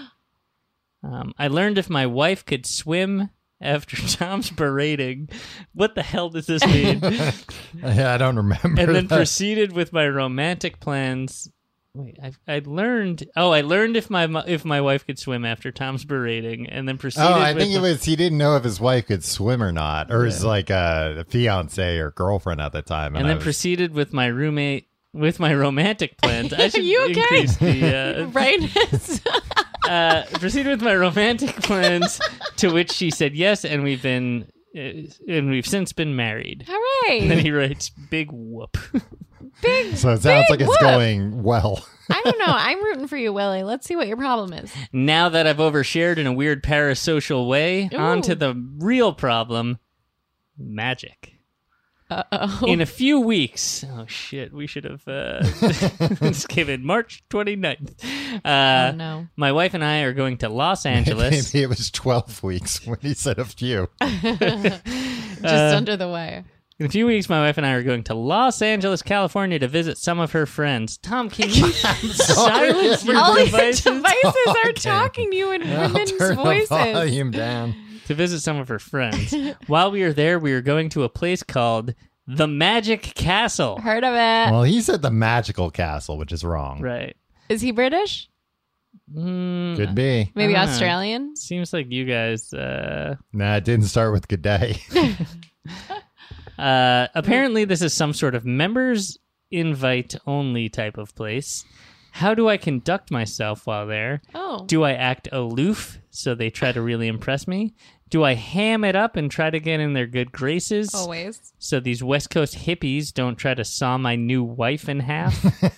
um, I learned if my wife could swim after Tom's berating. What the hell does this mean? Yeah, I don't remember. And then that. proceeded with my romantic plans. Wait, I I learned. Oh, I learned if my mo- if my wife could swim after Tom's berating, and then proceeded. Oh, I with think it the- was he didn't know if his wife could swim or not, or his like a fiance or girlfriend at the time. and I then was- proceeded with my roommate with my romantic plans. I should you okay? increase the uh, Brightness. uh, proceeded with my romantic plans, to which she said yes, and we've been uh, and we've since been married. And then Hooray. he writes, "Big whoop." Big. so it sounds big like it's whoop. going well. I don't know. I'm rooting for you, Willie. Let's see what your problem is. Now that I've overshared in a weird parasocial way, Ooh. on to the real problem: magic. Uh-oh. In a few weeks, oh shit, we should have. Uh, this came in March twenty-ninth. Uh, oh, no. My wife and I are going to Los Angeles. Maybe it was twelve weeks when he said a few. Just Uh, under the wire. In a few weeks, my wife and I are going to Los Angeles, California to visit some of her friends. Tom, can you silence your All these devices? devices are Talking. talking to you in I'll women's turn the voices. volume down. To visit some of her friends. While we are there, we are going to a place called the Magic Castle. Heard of it? Well, he said the magical castle, which is wrong. Right. Is he British? Mm, Could be. Maybe Ah. Australian? Seems like you guys... Uh, Nah, it didn't start with good day. uh, apparently, this is some sort of members invite only type of place. How do I conduct myself while there? Oh. Do I act aloof so they try to really impress me? Do I ham it up and try to get in their good graces? Always. So these West Coast hippies don't try to saw my new wife in half?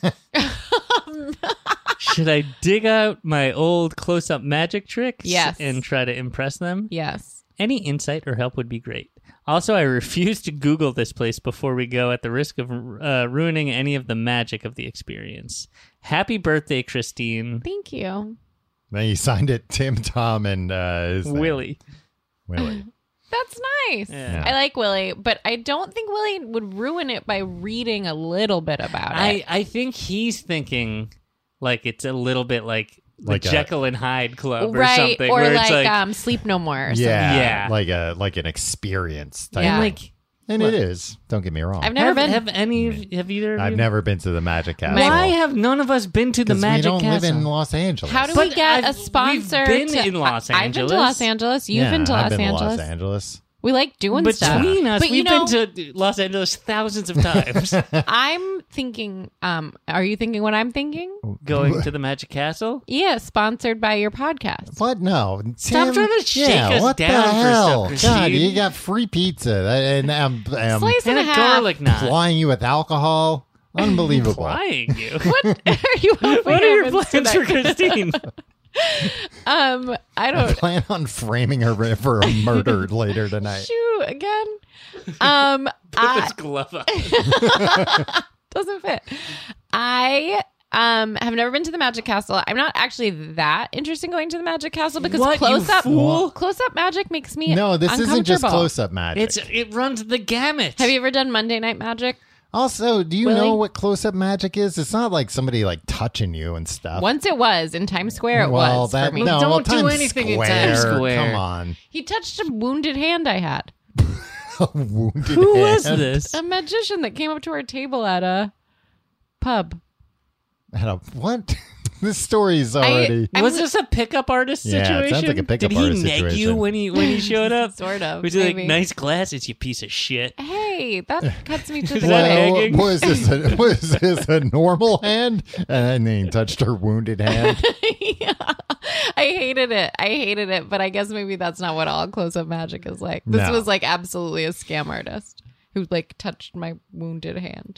Should I dig out my old close-up magic tricks Yes. and try to impress them? Yes. Any insight or help would be great. Also, I refuse to Google this place before we go at the risk of uh, ruining any of the magic of the experience. Happy birthday, Christine. Thank you. Then he signed it Tim, Tom, and uh, his name. Willie. Willie. That's nice. Yeah. I like Willie, but I don't think Willie would ruin it by reading a little bit about I, it. I think he's thinking like it's a little bit like the Like a- Jekyll and Hyde Club or right. something. Or where like, it's like, um, Sleep No More or something. Yeah, Yeah. like a like an experience type. Yeah. thing. like and it is. Don't get me wrong. I've never have, been. have any of have either of I've you? never been to the Magic Castle. Why have none of us been to the 'Cause Magic we don't Castle? live in Los Angeles. How do But we get I've- a sponsor? we've been to, in Los I- I've been to Angeles. Los Angeles. You've yeah, been to I've Los been Angeles. to Los Angeles. We like doing stuff. Between us, But you we've know, been to Los Angeles thousands of times. I'm thinking. Um, are you thinking what I'm thinking? Going to the Magic Castle? Yeah, sponsored by your podcast. What? No. Stop Tim- trying to shake yeah, us what down the for hell? stuff, God, Christine. you got free pizza, and I'm, I'm Slice And and a a half. garlic knot. plying you with alcohol. Unbelievable. Flying you. What are you? hoping What are your happens plans for tonight? Christine? Um, I I don't. plan on framing her for a murder later tonight. Shoot again. Um, Put I, this glove on. doesn't fit. I um have never been to the Magic Castle. I'm not actually that interested in going to the Magic Castle because What, you close up fool? close up magic makes me No, this isn't just uncomfortable. close up magic. It's it runs the gamut. Have you ever done Monday Night Magic? Also, do you Willie? know what close up magic is? It's not like somebody like touching you and stuff. Once it was in Times Square. It well, was that, for me. No, Don't well, do Times anything in Square. Times Square. Come on. He touched a wounded hand I had. A wounded Who was hand. this? A magician that came up to our table at a pub. At a, what? This story's already. I'm Was li- this a pickup artist Yeah, it situation? sounds like a pickup Did he artist neg you situation. when he when he showed up? Sort of, Was he like maybe. nice glasses, you piece of shit? Hey, that cuts me to Is the that quick. Well, egging? was this a, was this a normal hand? And then he touched her wounded hand. Yeah. I hated it. I hated it, but I guess maybe that's not what all close up magic is like. This No. was like absolutely a scam artist who like touched my wounded hand.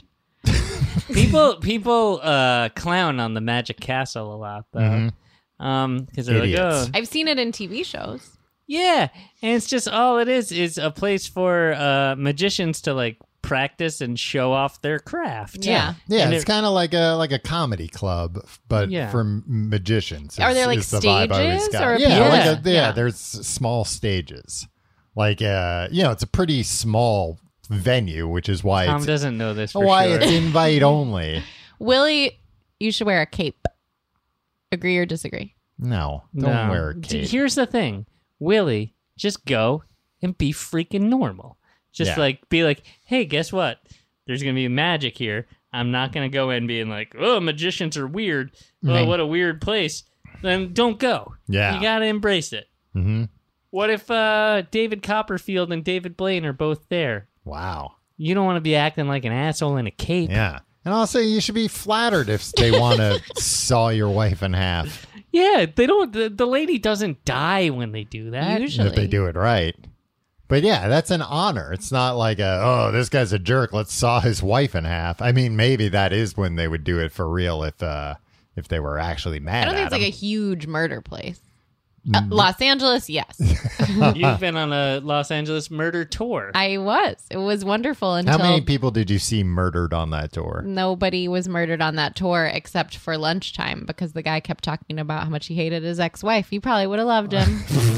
People people uh, clown on the Magic Castle a lot though. Mhm. Um, because they're like, Idiots. oh, I've seen it in T V shows. yeah, and it's just all it is is a place for uh, magicians to like practice and show off their craft. Yeah. Yeah, And it's it- kind of like a like a comedy club, but Yeah. for m- magicians. Are is- there, like, is the vibe I always stages got. or yeah, people- like Yeah. a, yeah, Yeah. there's s- small stages. Like uh, you know, it's a pretty small venue, which is why Tom it's doesn't know this for why sure. it's invite only. Willie, you should wear a cape. Agree or disagree? No, don't No. wear a D- cape. Here's the thing, Willie, just go and be freaking normal. Just Yeah. like be like, hey, guess what? There's gonna be magic here. I'm not gonna go in being like, oh, magicians are weird. Oh, Mhm. what a weird place. Then don't go. Yeah. You gotta embrace it. hmm What if uh, David Copperfield and David Blaine are both there? Wow. You don't want to be acting like an asshole in a cape. Yeah. And also, you should be flattered if they want to saw your wife in half. Yeah, they don't. The, the lady doesn't die when they do that. Usually. If they do it right. But yeah, that's an honor. It's not like a, oh, this guy's a jerk. Let's saw his wife in half. I mean, maybe that is when they would do it for real if uh, if they were actually mad I don't think at it's like a him. huge murder place. Mm. Uh, Los Angeles, yes. You've been on a Los Angeles murder tour. I was. It was wonderful until How many people did you see murdered on that tour? nobody was murdered on that tour except for lunchtime because the guy kept talking about how much he hated his ex-wife. You probably would have loved him.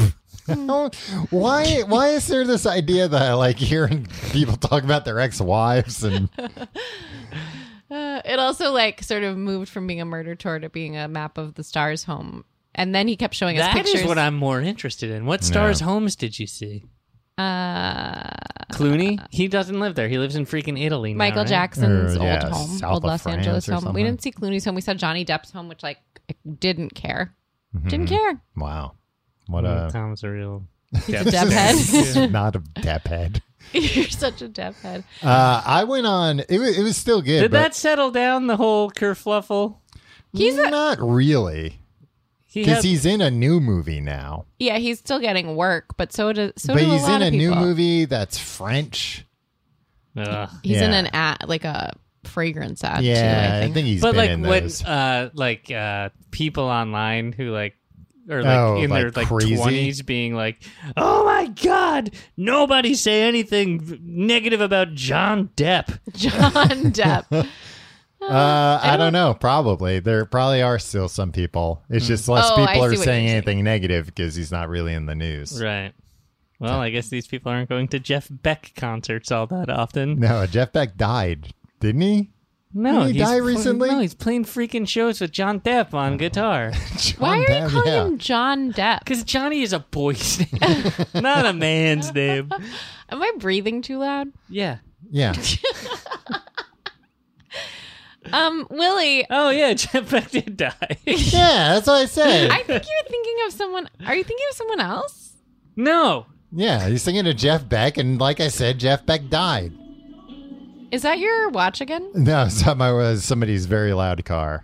why? Why is there this idea that I like hearing people talk about their ex-wives and? Uh, it also like sort of moved from being a murder tour to being a map of the stars home, and then he kept showing us That pictures. is what I'm more interested in. What stars' homes did you see? Uh, Clooney? He doesn't live there. He lives in freaking Italy now, Michael right? Jackson's Or, yeah, old home, south old of Los France Angeles or home. We something. didn't see Clooney's home. We saw Johnny Depp's home, which like I didn't care. Mm-hmm. Didn't care. Wow, what Mm, a Tom's a real... He's a Depp head. not a Depp head. You're such a Depp head. Uh, I went on. It was, it was still good. Did but that settle down, the whole kerfluffle? He's a, not really, He because had- he's in a new movie now. yeah, he's still getting work, but so does so but do a he's lot in a of new people. movie that's French. Ugh. He's in Yeah. an ad, like a fragrance ad. Yeah, too, I I think, think. he's But been like in when those. uh like uh people online who like or like Oh, in their like like crazy? twenties being like, "Oh my god, nobody say anything v- negative about John Depp." John Depp. Uh, I don't know. Probably there probably are still some people. It's just less Oh, I people are see what saying you're saying. anything negative because he's not really in the news. Right. Well, I guess these people aren't going to Jeff Beck concerts all that often. No, Jeff Beck died, didn't he? No, Didn't he he's die pl- recently? No, he's playing freaking shows with John Depp on guitar. John Why are you Depp, calling yeah. him John Depp? Because Johnny is a boy's name, not a man's name. Am I breathing too loud? Yeah. Yeah. Um, Willie, Oh yeah, Jeff Beck did die. Yeah, that's what I said. I think you're thinking of someone. Are you thinking of someone else? No. Yeah, he's singing to Jeff Beck, and like I said, Jeff Beck died. Is that your watch again? No, something was somebody's very loud car.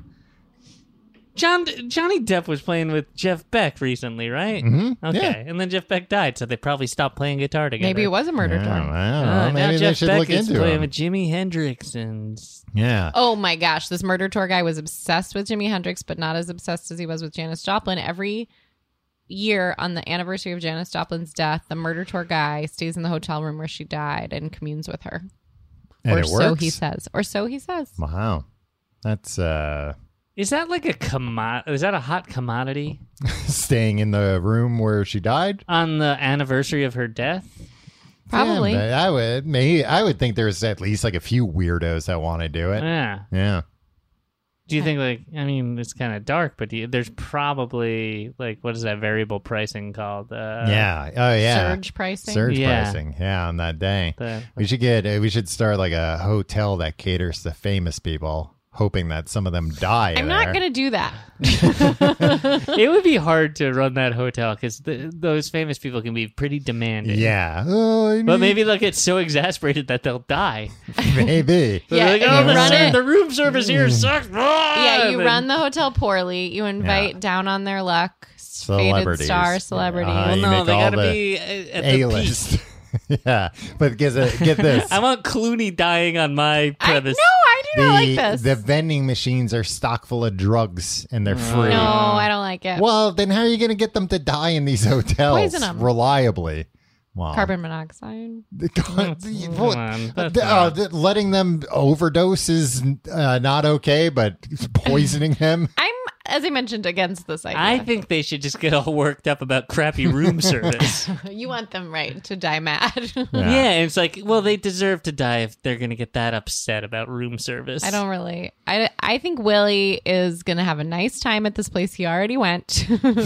John Johnny Depp was playing with Jeff Beck recently, right? Mm-hmm. Okay, Yeah. and then Jeff Beck died, so they probably stopped playing guitar together. Maybe it was a murder Yeah, tour. I don't know. Uh, now Maybe they Jeff should Beck look is into playing him. with Jimi Hendrix, and Yeah. Oh my gosh, this murder tour guy was obsessed with Jimi Hendrix, but not as obsessed as he was with Janis Joplin. Every year on the anniversary of Janis Joplin's death, the murder tour guy stays in the hotel room where she died and communes with her. And or it so works? he says. Or so he says. Wow. That's uh is that like a commo- Is that a hot commodity staying in the room where she died? on the anniversary of her death? Probably. Yeah, but I would maybe I would think there's at least like a few weirdos that want to do it. Yeah. Yeah. Do you think like I mean it's kind of dark, but do you, there's probably like what is that variable pricing called? Uh, yeah. Oh yeah. Surge pricing. Surge Yeah. pricing. Yeah, on that day. the- We should get uh, we should start like a hotel that caters to famous people, hoping that some of them die. I'm there. not going to do that. it would be hard to run that hotel because those famous people can be pretty demanding. Yeah. Oh, I But need- maybe they'll get so exasperated that they'll die. maybe. They're Yeah, like, and oh, you the, run ser- it- the room service here sucks. Yeah, you And- run the hotel poorly. You invite down on their luck faded Celebrities. star celebrities. Uh, Well, you no, make they all got to the be uh, at the peak. A-list. Yeah, but get, the- get this. I want Clooney dying on my I, no, premise. I do the, not like this. the vending machines are stock full of drugs and they're free. no, I don't like it. Well, then how are you going to get them to die in these hotels Poison 'em. reliably? Well, Carbon monoxide. the- Come what- on, that's the- not- oh, the- letting them overdose is uh, not okay, but poisoning them. I'm, as I mentioned, against this idea. I think they should just get all worked up about crappy room service. you want them right to die mad. Yeah. Yeah, and it's like, well, they deserve to die if they're going to get that upset about room service. I don't really. I, I think Willie is going to have a nice time at this place he already went.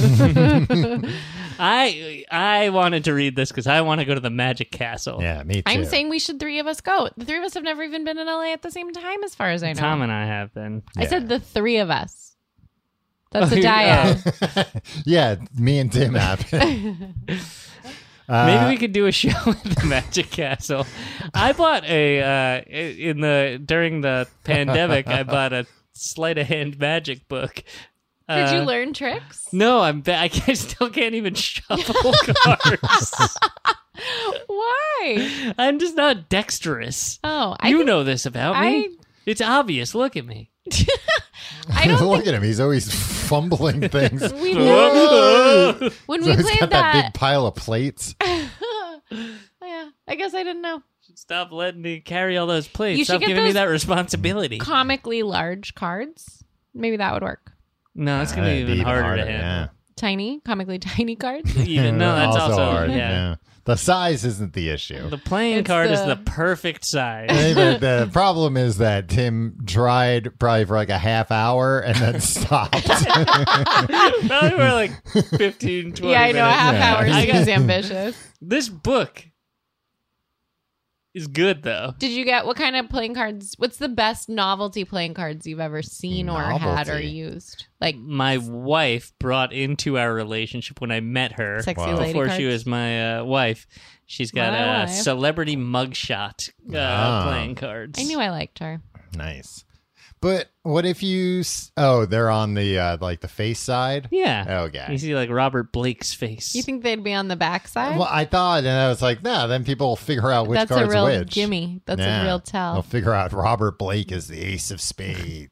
I I wanted to read this because I want to go to the Magic Castle. Yeah, me too. I'm saying we should three of us go. The three of us have never even been in L A at the same time, as far as I know. Tom and I have been. I Yeah. said the three of us. That's Oh, a yeah. dyad. yeah, me and Tim have. Uh, Maybe we could do a show at the Magic Castle. I bought a uh, in the during the pandemic. I bought a sleight of hand magic book. Did you Uh, learn tricks? No, I'm. Ba- I can't, still can't even shuffle cards. Why? I'm just not dexterous. Oh, I you think- know this about me. I- It's obvious. Look at me. I don't Look think at him. He's always fumbling things. we know. When we So he's played got that, big pile of plates. yeah, I guess I didn't know. Stop letting me carry all those plates. You should Stop get giving me those that responsibility. Comically large cards. Maybe that would work. No, it's gonna be That'd even, be harder, to handle. yeah. tiny, comically tiny cards. Even no, that's also, hard. yeah. Yeah. The size isn't the issue. The playing It's card is the- the perfect size. I think the, the problem is that Tim tried probably for like a half hour and then stopped. Probably for like fifteen, twenty Yeah, I know. A minutes. half Yeah. hour I got- is ambitious. This book is good, though. Did you get what kind of playing cards? What's the best novelty playing cards you've ever seen or had or Novelty? used? Like My wife brought into our relationship when I met her sexy Wow. lady before cards? she was my uh, wife. She's got My a wife. celebrity mugshot uh, Ah. playing cards. I knew I liked her. Nice. But what if you? s- Oh, they're on the uh, like the face side. Yeah. Okay. You see like Robert Blake's face. You think they'd be on the backside? Well, I thought, and I was like, nah. Then people will figure out which That's a card's real which. gimme. That's Yeah. a real They'll tell. figure out Robert Blake is the ace of spades.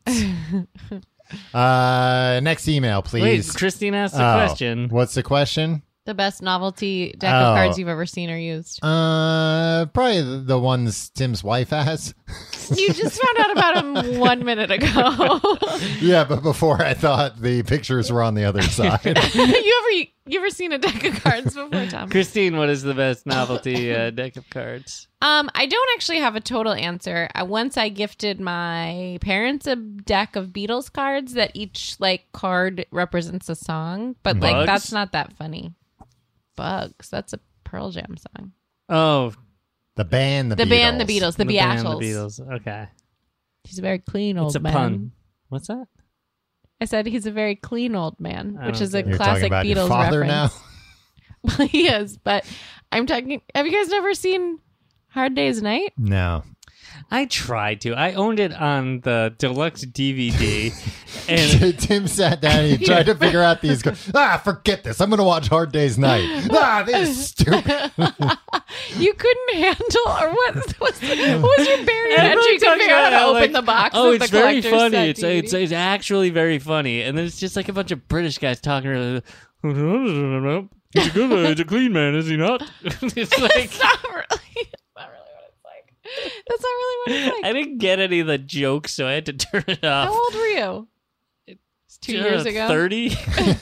uh, next email, Wait, please. Christine asked a Oh, question. What's the question? The best novelty deck Oh. of cards you've ever seen or used. Uh, probably the, the ones Tim's wife has. You just found out about him one minute ago. Yeah, but before I thought the pictures were on the other side. you ever you ever seen a deck of cards before, Tom? Christine, what is the best novelty uh, deck of cards? Um, I don't actually have a total answer. I, once I gifted my parents a deck of Beatles cards that each like card represents a song, but like Bugs? that's not that funny. Bugs. That's a Pearl Jam song. Oh, The band, the, The Beatles. band, the Beatles, the, band, Beatles. The Beatles. Okay. He's a very clean old It's a man. pun. What's that? I said he's a very clean old man, I which don't is a get it. You're classic talking about Beatles your father reference. now? Well, he is, but I'm talking. Have you guys never seen Hard Day's Night? No. I tried to. I owned it on the deluxe D V D, and Tim sat down and he tried to figure out these. Go- ah, forget this. I'm going to watch Hard Day's Night. Ah, this is stupid. You couldn't handle, or what? What's, what was your barrier to Everyone entry? You couldn't talking figure out how to about, open like, the box. oh, of it's the very collector's funny. set It's, D V D. it's it's actually very funny, and then it's just like a bunch of British guys talking. He's a good man. He's a clean man, is he not? It's like It's not really. It's not really what it's like. That's not really what it's like. I didn't get any of the jokes, so I had to turn it off. How old were you? It's two years ago. Thirty.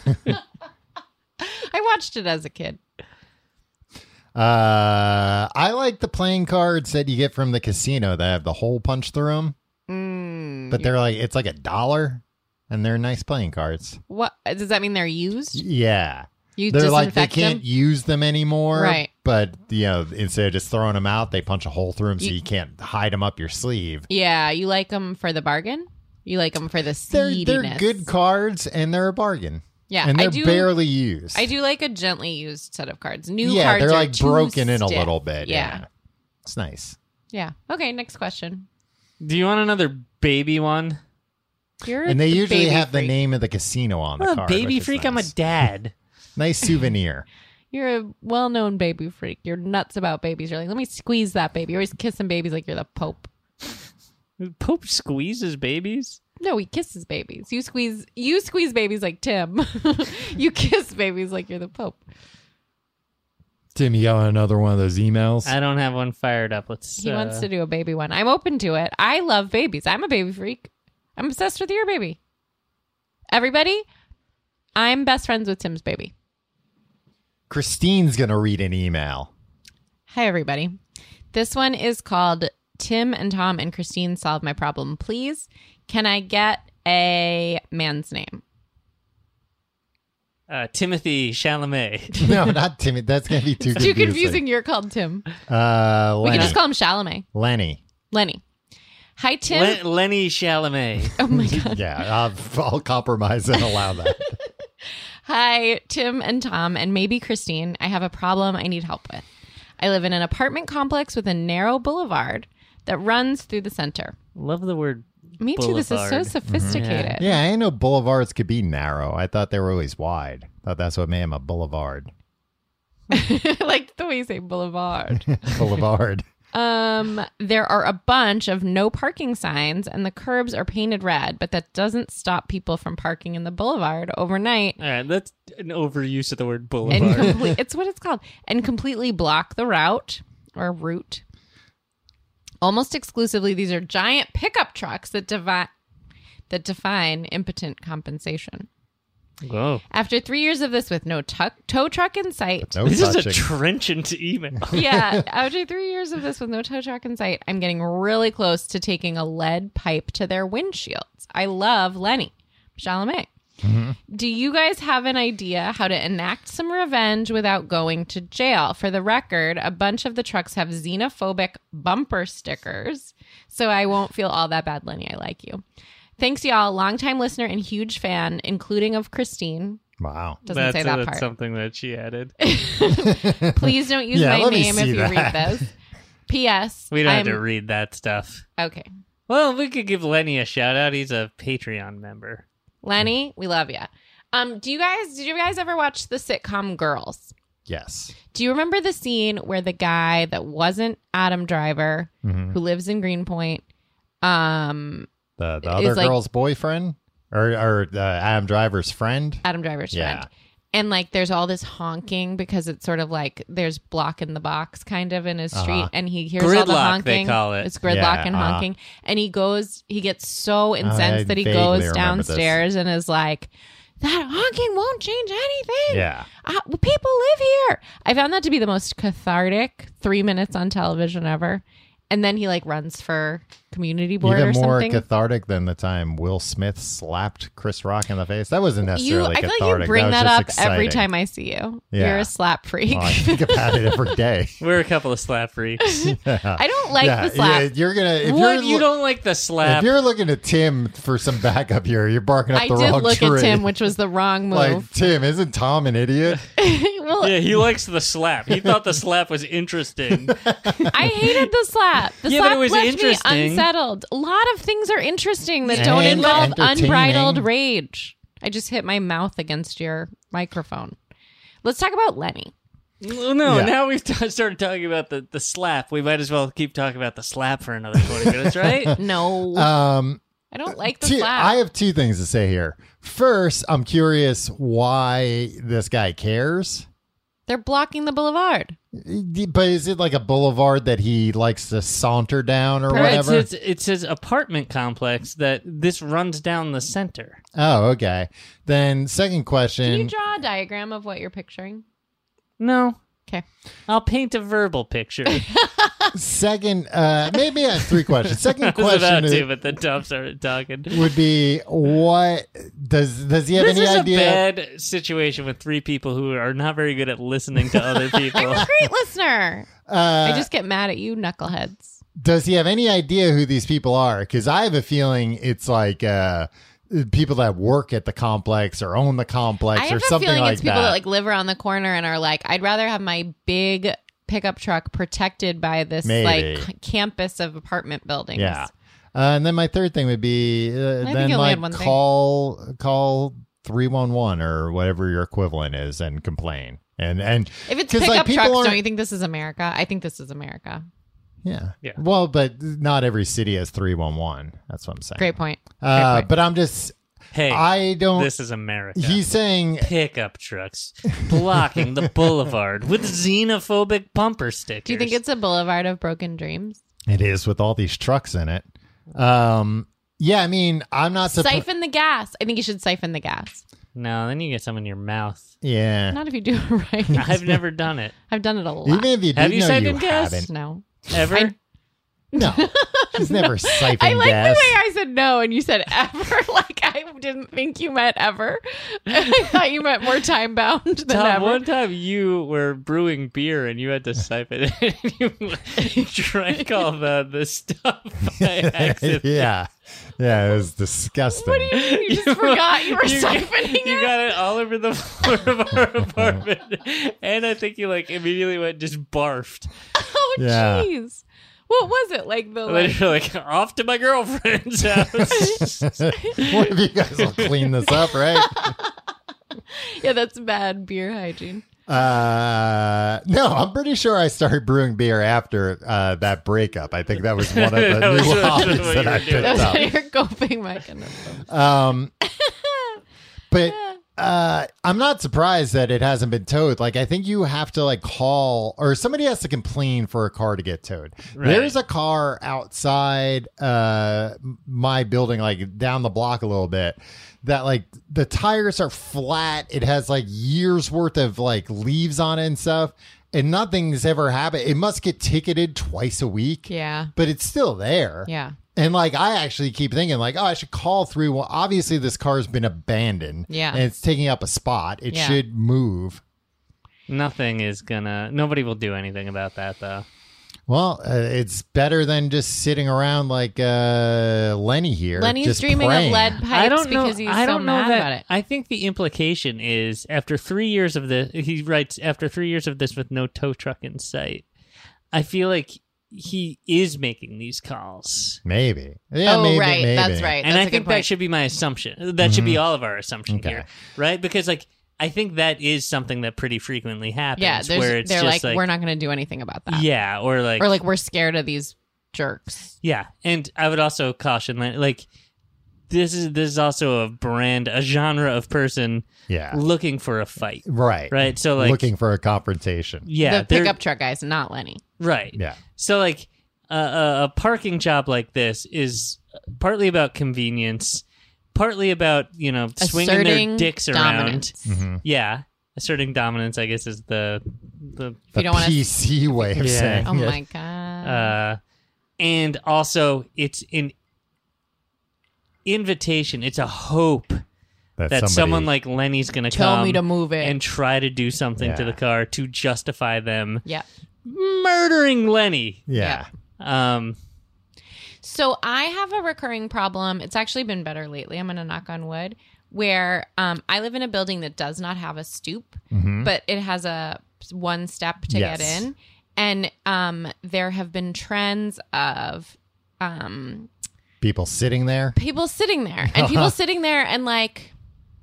I watched it as a kid. Uh, I like the playing cards that you get from the casino that have the hole punched through them. Mm, But they're like, it's like a dollar, and they're nice playing cards. what does that mean? They're used. Yeah. You They're like, they disinfect can't them. use them anymore. Right. But, you know, instead of just throwing them out, they punch a hole through them so You- you can't hide them up your sleeve. Yeah, you like them for the bargain. You like them for the They're, seediness. they're good cards, and they're a bargain. Yeah, And I they're do. barely used. I do like a gently used set of cards. New yeah, cards they're are like too broken in a stiff. little bit. Yeah. Yeah. It's nice. Yeah. Okay, next question. Do you want another baby one? You're And they the usually baby have the freak. name of the casino on the I'm a card. baby which is freak. I'm a nice. dad. Nice souvenir. You're a well-known baby freak. You're nuts about babies. You're like, let me squeeze that baby. You're always kissing babies like you're the Pope. Pope squeezes babies. No, he kisses babies. You squeeze. You squeeze babies like Tim. You kiss babies like you're the Pope. Tim, you got another one of those emails? I don't have one fired up. Let's. He uh, wants to do a baby one. I'm open to it. I love babies. I'm a baby freak. I'm obsessed with your baby. Everybody, I'm best friends with Tim's baby. Christine's going to read an email. Hi, everybody. This one is called Tim and Tom and Christine Solve My Problem. Please, can I get a man's name? Uh, Timothy Chalamet. No, not Timmy. That's going to be too confusing. Too confusing. You're called Tim. Uh, We Lenny. can just call him Chalamet. Lenny. Lenny. Hi, Tim. Len- Lenny Chalamet. Oh, my God. Yeah, I'll, I'll compromise and allow that. Hi, Tim and Tom, and maybe Christine. I have a problem I need help with. I live in an apartment complex with a narrow boulevard that runs through the center. Love the word. Me too. This is so Boulevard. sophisticated. Yeah, I didn't know boulevards could be narrow. I thought they were always wide. Thought that's what made them a boulevard. Like the way you say boulevard. Boulevard. Um, there are a bunch of no parking signs, and the curbs are painted red, but that doesn't stop people from parking in the boulevard overnight. All right, that's an overuse of the word And boulevard. complete, it's what it's called, and completely block the route or route. Almost exclusively, these are giant pickup trucks that devi- that define impotent compensation. Whoa. After three years of this with no tuck, tow truck in sight. No This is a touching. trenchant email. Yeah, after three years of this with no tow truck in sight, I'm getting really close to taking a lead pipe to their windshields. I love Lenny Chalamet. Mm-hmm. Do you guys have an idea how to enact some revenge without going to jail? For the record, a bunch of the trucks have xenophobic bumper stickers, so I won't feel all that bad, Lenny. I like you. Thanks, y'all. Longtime listener and huge fan, including of Christine. Wow. Doesn't that's say that that's part. something that she added. Please don't use Yeah, my let me name if see you read that. this. P S. We don't I'm, have to read that stuff. Okay. Well, we could give Lenny a shout out. He's a Patreon member. Lenny, we love you. Um, do you guys, did you guys ever watch the sitcom Girls? Yes. Do you remember the scene where the guy that wasn't Adam Driver, Mhm. who lives in Greenpoint, um, The the Is other like- girl's boyfriend or or uh, Adam Driver's friend. Adam Driver's Yeah. friend. And like there's all this honking because it's sort of like there's block in the box kind of in his street, Uh-huh. and he hears all the Gridlock, they honking. call it. It's gridlock Yeah, and uh-huh. honking. And he goes, he gets so I incensed that he vaguely goes remember this. downstairs and is like, that honking won't change anything. Yeah. Uh, people live here. I found that to be the most cathartic three minutes on television ever. And then he like runs for community board Even or more something. cathartic than the time Will Smith slapped Chris Rock in the face. That wasn't you, necessarily I feel cathartic. like you bring was that, just up exciting. every time I see you. Yeah. You're a slap freak. Well, I think about it every day. We're a couple of slap freaks. I don't like yeah, the slap. yeah, you're gonna. If What? you're, You lo- don't like the slap? If you're looking at Tim for some backup here, you're barking up I the did wrong look tree. at Tim, which was the wrong move. like Tim, isn't Tom an idiot? well, Yeah, he likes the slap. He thought the slap was interesting. I hated the slap. The Yeah, but slap it was left interesting. me unsettled. A lot of things are interesting that And don't involve entertaining. unbridled rage. I just hit my mouth against your microphone. Let's talk about Lenny. Well, no, Yeah. now we've t- started talking about the, the slap. We might as well keep talking about the slap for another twenty minutes, right? No, Um, I don't like the two- slap. I have two things to say here. First, I'm curious why this guy cares. They're blocking the boulevard. But is it like a boulevard that he likes to saunter down or Right, whatever? It's, it's, it's his apartment complex that this runs down the center. Oh, okay. Then second Can question. you draw a diagram of what you're picturing? No. Okay. I'll paint a verbal picture. Second, uh, maybe I have three questions. Second I was about question to, but then Tom started talking. would be what does does he have This any is idea? a bad situation with three people who are not very good at listening to other people. I'm a great listener. Uh, I just get mad at you, knuckleheads. Does he have any idea who these people are? Because I have a feeling it's like uh, people that work at the complex or own the complex I or have a something feeling like it's people that. that like live around the corner and are like, I'd rather have my big pickup truck protected by this Maybe. like campus of apartment buildings. Yeah. Uh, and then my third thing would be uh, think then you only like had one thing. call call three one one or whatever your equivalent is and complain. And and If it's 'cause, pickup like, people trucks, aren't- don't you think this is America? I think this is America. yeah. Yeah. Well, but not every city has three one one. That's what I'm saying. Great point. Great Uh, point. but I'm just Hey, I don't this is America. he's saying Pickup trucks blocking the boulevard with xenophobic bumper stickers. Do you think it's a boulevard of broken dreams? it is with all these trucks in it. Um yeah, I mean, I'm not supposed Siphon the gas. I think you should siphon the gas. No, then you get some in your mouth. Yeah. Not if you do it right. I've never done it. I've done it a lot. Even if you do, Have you no, siphoned you gas? haven't. No. Ever? I- No. He's never siphoned I like gas. the way I said no and you said ever. Like I didn't think you meant ever. I thought you meant more time bound than Tom, ever. one time you were brewing beer and you had to siphon it. And you drank all the, the stuff by accident. yeah. Yeah, it was disgusting. What do you mean? You just forgot you were you, siphoning You it? got it all over the floor of our apartment. And I think you like immediately went just barfed. Oh, Yeah. jeez. What was it? Like the And then like, you're like, off to my girlfriend's house. One of you guys will clean this up, right? yeah, that's bad beer hygiene. Uh, no, I'm pretty sure I started brewing beer after uh, that breakup. I think that was one of the That was new what- hobbies what that you I were doing. That picked was up. your coping mechanism. Um, but Uh, I'm not surprised that it hasn't been towed. Like, I think you have to like call or somebody has to complain for a car to get towed. Right. There's a car outside uh my building, like down the block a little bit, that like the tires are flat. It has like years worth of like leaves on it and stuff, and nothing's ever happened. It must get ticketed twice a week. Yeah. But it's still there. Yeah. And like, I actually keep thinking like, oh, I should call through. Well, obviously this car's been abandoned. Yeah. And it's taking up a spot. It Yeah. should move. Nothing is gonna. Nobody will do anything about that, though. Well, uh, it's better than just sitting around like uh, Lenny here. Lenny's just dreaming praying. of lead pipes I don't know. because he's I don't so know mad that. about it. I think the implication is after three years of this, he writes after three years of this with no tow truck in sight. I feel like he is making these calls. Maybe. Yeah, oh, maybe, right. maybe. That's right. And That's I a good think that point. should be my assumption. That should be all of our assumption Okay. here, right? Because like I think that is something that pretty frequently happens. Yeah, there's- where it's they're just like, we're not going to do anything about that. Yeah, or like Or like, we're scared of these jerks. yeah. And I would also caution that like this is this is also a brand, a genre of person Yeah. looking for a fight, Right. right? So like looking for a confrontation. yeah, the they're- pickup truck guys, not Lenny. right. Yeah. So like a, a, a parking job like this is partly about convenience, partly about you know swinging Asserting their dicks dominance. around. Yeah, asserting dominance. I guess is the the If you don't want to. P C way of Yeah. saying Oh it. my god. uh, and also it's an invitation. It's a hope That that somebody- someone like Lenny's going to Tell come me to move it. and try to do something to Yeah. the car to justify them yeah. murdering Lenny. Yeah. Um, So I have a recurring problem. It's actually been better lately. I'm going to knock on wood. Where um, I live in a building that does not have a stoop, but it has a one step to Yes. get in, and um, there have been trends of um, People sitting there. people sitting there and people sitting there and like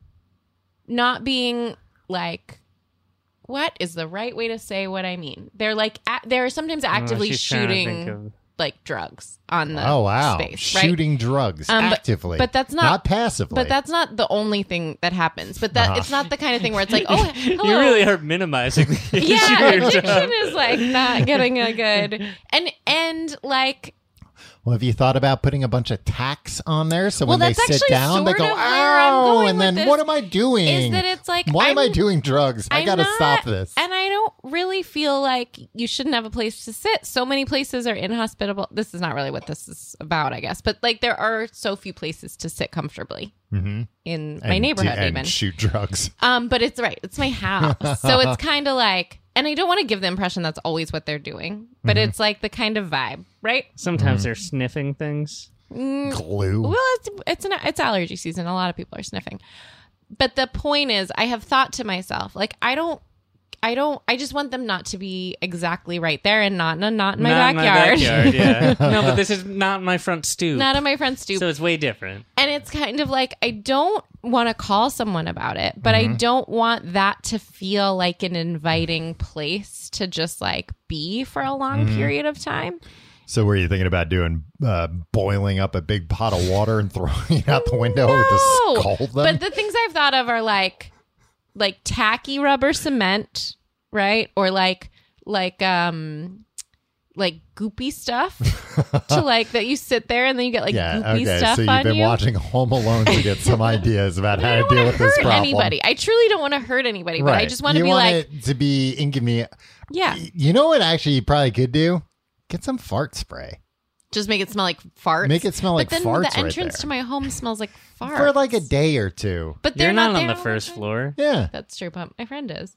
not being like, what is the right way to say what I mean? They're like a- they're sometimes actively she's trying to think shooting of- like drugs on the Oh, wow. space, right? Shooting drugs Um, but- actively. but that's not- Not passively. But that's not the only thing that happens. But that Uh-huh. it's not the kind of thing where it's like, oh, hello. you really are minimizing the issue yeah, here, John. addiction is like not getting a good and and like Well, have you thought about putting a bunch of tacks on there so Well, when they that's sit actually down, they sort go, of where I'm ow, going and with then this, what am I doing? is that it's like, why am I I'm- doing drugs? I I'm got to not- stop this. And I don't really feel like you shouldn't have a place to sit. So many places are inhospitable. This is not really what this is about, I guess. But like there are so few places to sit comfortably Mhm. in my And neighborhood, do- and even. shoot drugs. Um, but it's right. It's my house. So it's kind of like, and I don't want to give the impression that's always what they're doing, but Mm-hmm. it's like the kind of vibe, right? Sometimes they're sniffing things. Glue. Well, it's it's an it's allergy season. A lot of people are sniffing. But the point is, I have thought to myself, like, I don't, I don't, I just want them not to be exactly right there and not, not, not in my Not backyard. In my backyard, yeah. No, but this is not my front stoop. Not on my front stoop. So it's way different. And it's kind of like, I don't want to call someone about it, but Mm-hmm. I don't want that to feel like an inviting place to just like be for a long Mm-hmm. period of time. So were you thinking about doing uh, boiling up a big pot of water and throwing it out the window No, to scald them? but the things I've thought of are like, like tacky rubber cement, right? Or like, like, um, like goopy stuff to like that you sit there and then you get like yeah, goopy okay. stuff So you've on been you. watching Home Alone to get some ideas about I how don't to deal want with to this hurt problem. anybody. I truly don't want to hurt anybody, but I just want to you be want like, it to be inconvenient. yeah, You know what? Actually, you probably could do. Get some fart spray. just make it smell like farts. Make it smell like but then farts the right entrance there. to my home smells like farts For like a day or two. But they're You're not, on there the all first time. floor. Yeah. That's true, but my friend is.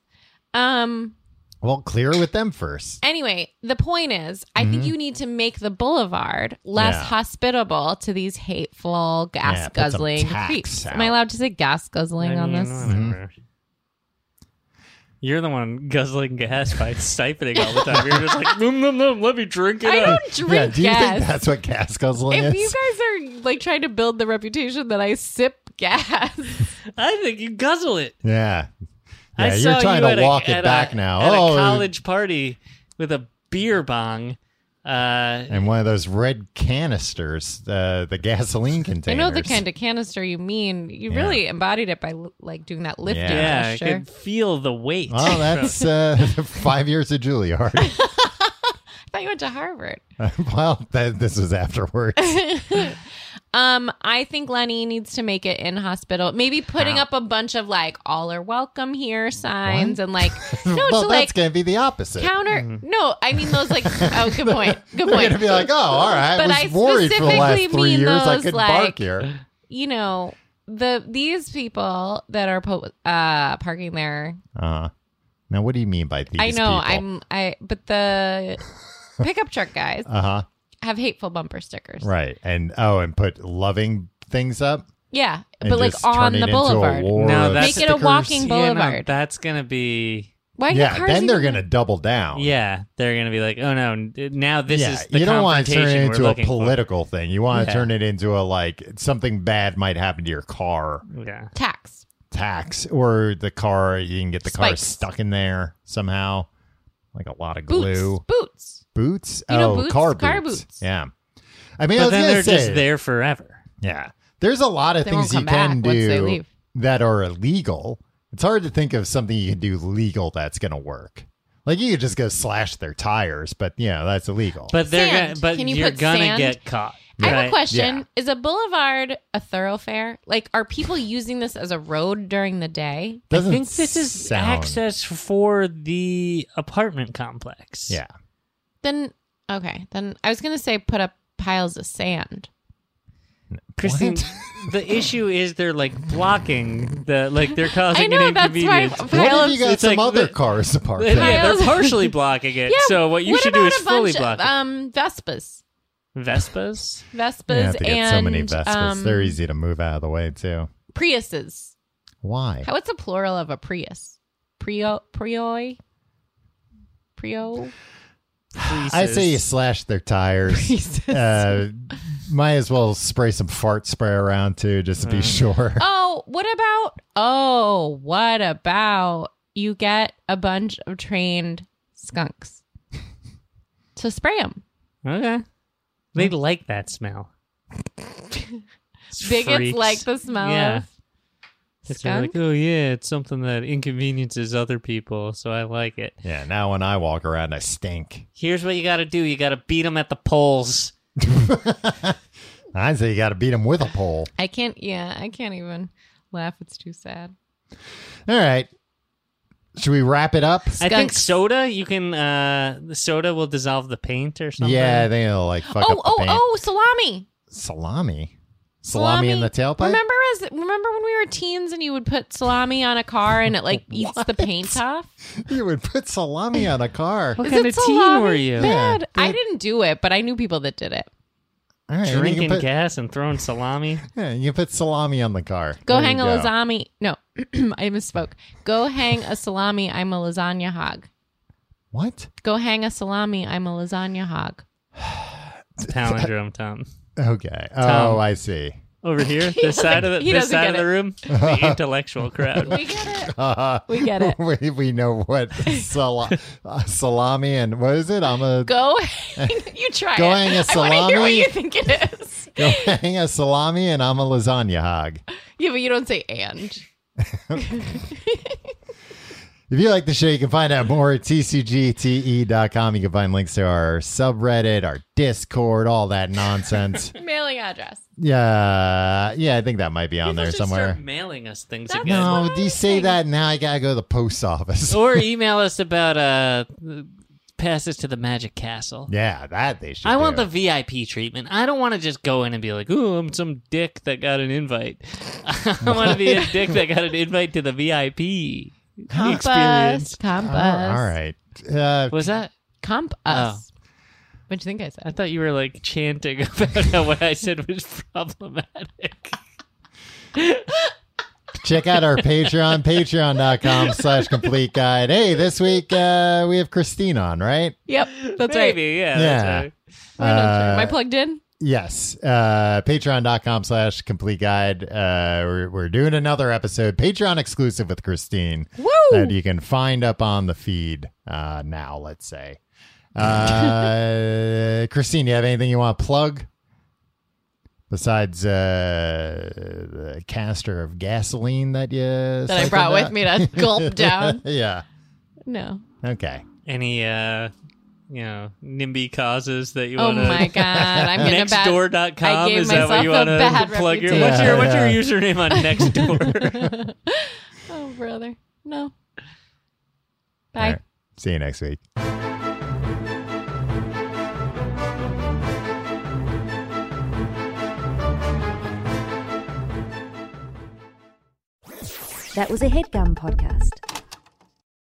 Um. Well, clear with them first. Anyway, the point is, I think you need to make the boulevard less Yeah. hospitable to these hateful, Yeah, gas put some guzzling tax creeps. out. Am I allowed to say gas guzzling I on mean, this? whatever. You're the one guzzling gas by siphoning all the time. You're just like, nom, nom, nom, let me drink it I up. don't drink Yeah, do you gas. think that's what gas guzzling if is? you guys are like trying to build the reputation that I sip gas, I think you guzzle it. yeah. I Yeah, saw you're trying you to at a- walk at it a- back now. At oh, a college party with a beer bong Uh, And one of those red canisters, uh, the gasoline I containers. know the kind of canister you mean. You Yeah. really embodied it by like doing that lifting yeah, I gesture. could feel the weight. Well, that's uh, five years of Juilliard. I thought you went to Harvard. Well, that, this was afterwards. Um, I think Lenny needs to make it in hospital. Maybe putting How? up a bunch of like "all are welcome here" signs and like no, well, to that's like going to be the opposite. counter. No, I mean those like. Oh, good point. Good They're point. going to be like, oh, all right. But I I was worried for the last specifically three mean years I those, could like- bark here. You know the these people that are po- uh parking there. Uh, now, what do you mean by these I know people? I'm I, but the pickup truck guys Uh-huh. have hateful bumper stickers. Right. And, oh, and put loving things up? Yeah, And but like just turn on it the into a boulevard. war No, of that's- Make it a stickers? walking Yeah, no, boulevard. that's gonna be. Why get Yeah, cars then they're even- going to double down. Yeah, they're gonna be like, oh no, n- now this yeah, is the you don't want to turn confrontation it we're into a looking for. political thing. You want to Yeah. turn it into a, like, something bad might happen to your car Yeah. tax. tax, or the car, you can get the car Spikes. stuck in there somehow. Like a lot of Boots. glue. Boots. Boots? You know oh, boots? car Car boots. boots. Yeah. I mean, I But was then gonna they're say, just there forever. Yeah. There's a lot of They things won't you come can back once they do leave. that are illegal. It's hard to think of something you can do legal that's going to work. Like, you could just go slash their tires, but, you know, that's illegal. But they're Sand. gonna, but Can you you're put gonna sand? get caught. I have right? a question. Yeah. Is a boulevard a thoroughfare? Like, are people using this as a road during the day? I Doesn't think this is sound- access for the apartment complex. Yeah. Then, okay. Then I was going to say put up piles of sand. Christine, the issue is they're like blocking the like they're causing I know, an that's why inconvenience. a What pile if of you got it's some like other the- cars to park Yeah, there? they're partially blocking it. Yeah, so what you what should do about is a fully bunch block of, it. um, Vespas. Vespas. Vespas You have to get and so many Vespas. um, They're easy to move out of the way, too. Priuses. Why? How, what's the plural of a Prius? Prio, Prioi? Prio? I say you slash their tires. Priuses. uh, might as well spray some fart spray around, too, just to be sure. Oh, what about? Oh, what about you get a bunch of trained skunks to spray them? Okay. They like that smell. Bigots Freaks. like the smell Yeah. of It's like, skunk. oh yeah, it's something that inconveniences other people, so I like it. Yeah, now when I walk around, I stink. Here's what you got to do: you got to beat them at the polls. I say you got to beat them with a pole. I can't. Yeah, I can't even laugh. It's too sad. All right. Should we wrap it up? I think Skunks. soda. You can. uh The soda will dissolve the paint or something. Yeah, I think it'll like fuck Oh, up the oh, paint. oh! Salami. Salami. Salami in the tailpipe? Remember as remember when we were teens and you would put salami on a car and it like eats the paint off? You would put salami on a car. What Is kind it of teen salami were you? Bad? Yeah. I didn't do it, but I knew people that did it. All right, you Drinking can put, gas and throwing salami. yeah, you can put salami on the car. Go There hang you a go. lasagna. No, I misspoke. Go hang a salami. I'm a lasagna hog. What? Go hang a salami. I'm a lasagna hog. It's palindrome, Tom. Okay. Tom. Oh, I see. Over here, this side of the he this doesn't side get of the it. room, the intellectual crowd. We get it. Uh, We get it. we, we know what sal- uh, salami and what is it? I'm a Go hang. You try Go it. hang a I want to hear what salami? you think it is. go hang a salami and I'm a lasagna hog. Yeah, but you don't say and. If you like the show, you can find out more at T C G T E dot com. You can find links to our subreddit, our Discord, all that nonsense. Mailing address. Yeah, yeah, I think that might be on People there should somewhere. Start mailing us things That's again. No, what do you I say think. that now? I gotta go to the post office. Or email us about uh passes to the Magic Castle. Yeah, that they should. I want do. the V I P treatment. I don't want to just go in and be like, "Ooh, I'm some dick that got an invite." I want to be a dick that got an invite to the V I P Comp experience. us. Comp Oh, us. all right. Uh, Was that? Comp us. What'd you think I I said? thought you were like chanting about how what I said was problematic. check out our Patreon, patreon dot com slash complete guide. Hey, this week uh, we have Christine on, right? Yep, that's right. Maybe, yeah. Yeah. That's right. I'm not sure. Uh, Am I plugged in? Yes. Uh, patreon dot com slash complete guide. Uh, we're, we're doing another episode, Patreon exclusive with Christine, Woo! that you can find up on the feed uh, now, let's say. Uh, Christine, you have anything you want to plug? Besides uh, the canister of gasoline that you that I brought with me to gulp down. Yeah. No. Okay. Any, uh, you know, NIMBY causes that you Oh want to... my God. I'm getting a bad... Nextdoor dot com, I gave is that what you myself want a bad to plug your... reputation. What's your, what's Yeah. your username on Nextdoor? Oh, brother. No. All Bye. right. See you next week. That was a HeadGum podcast.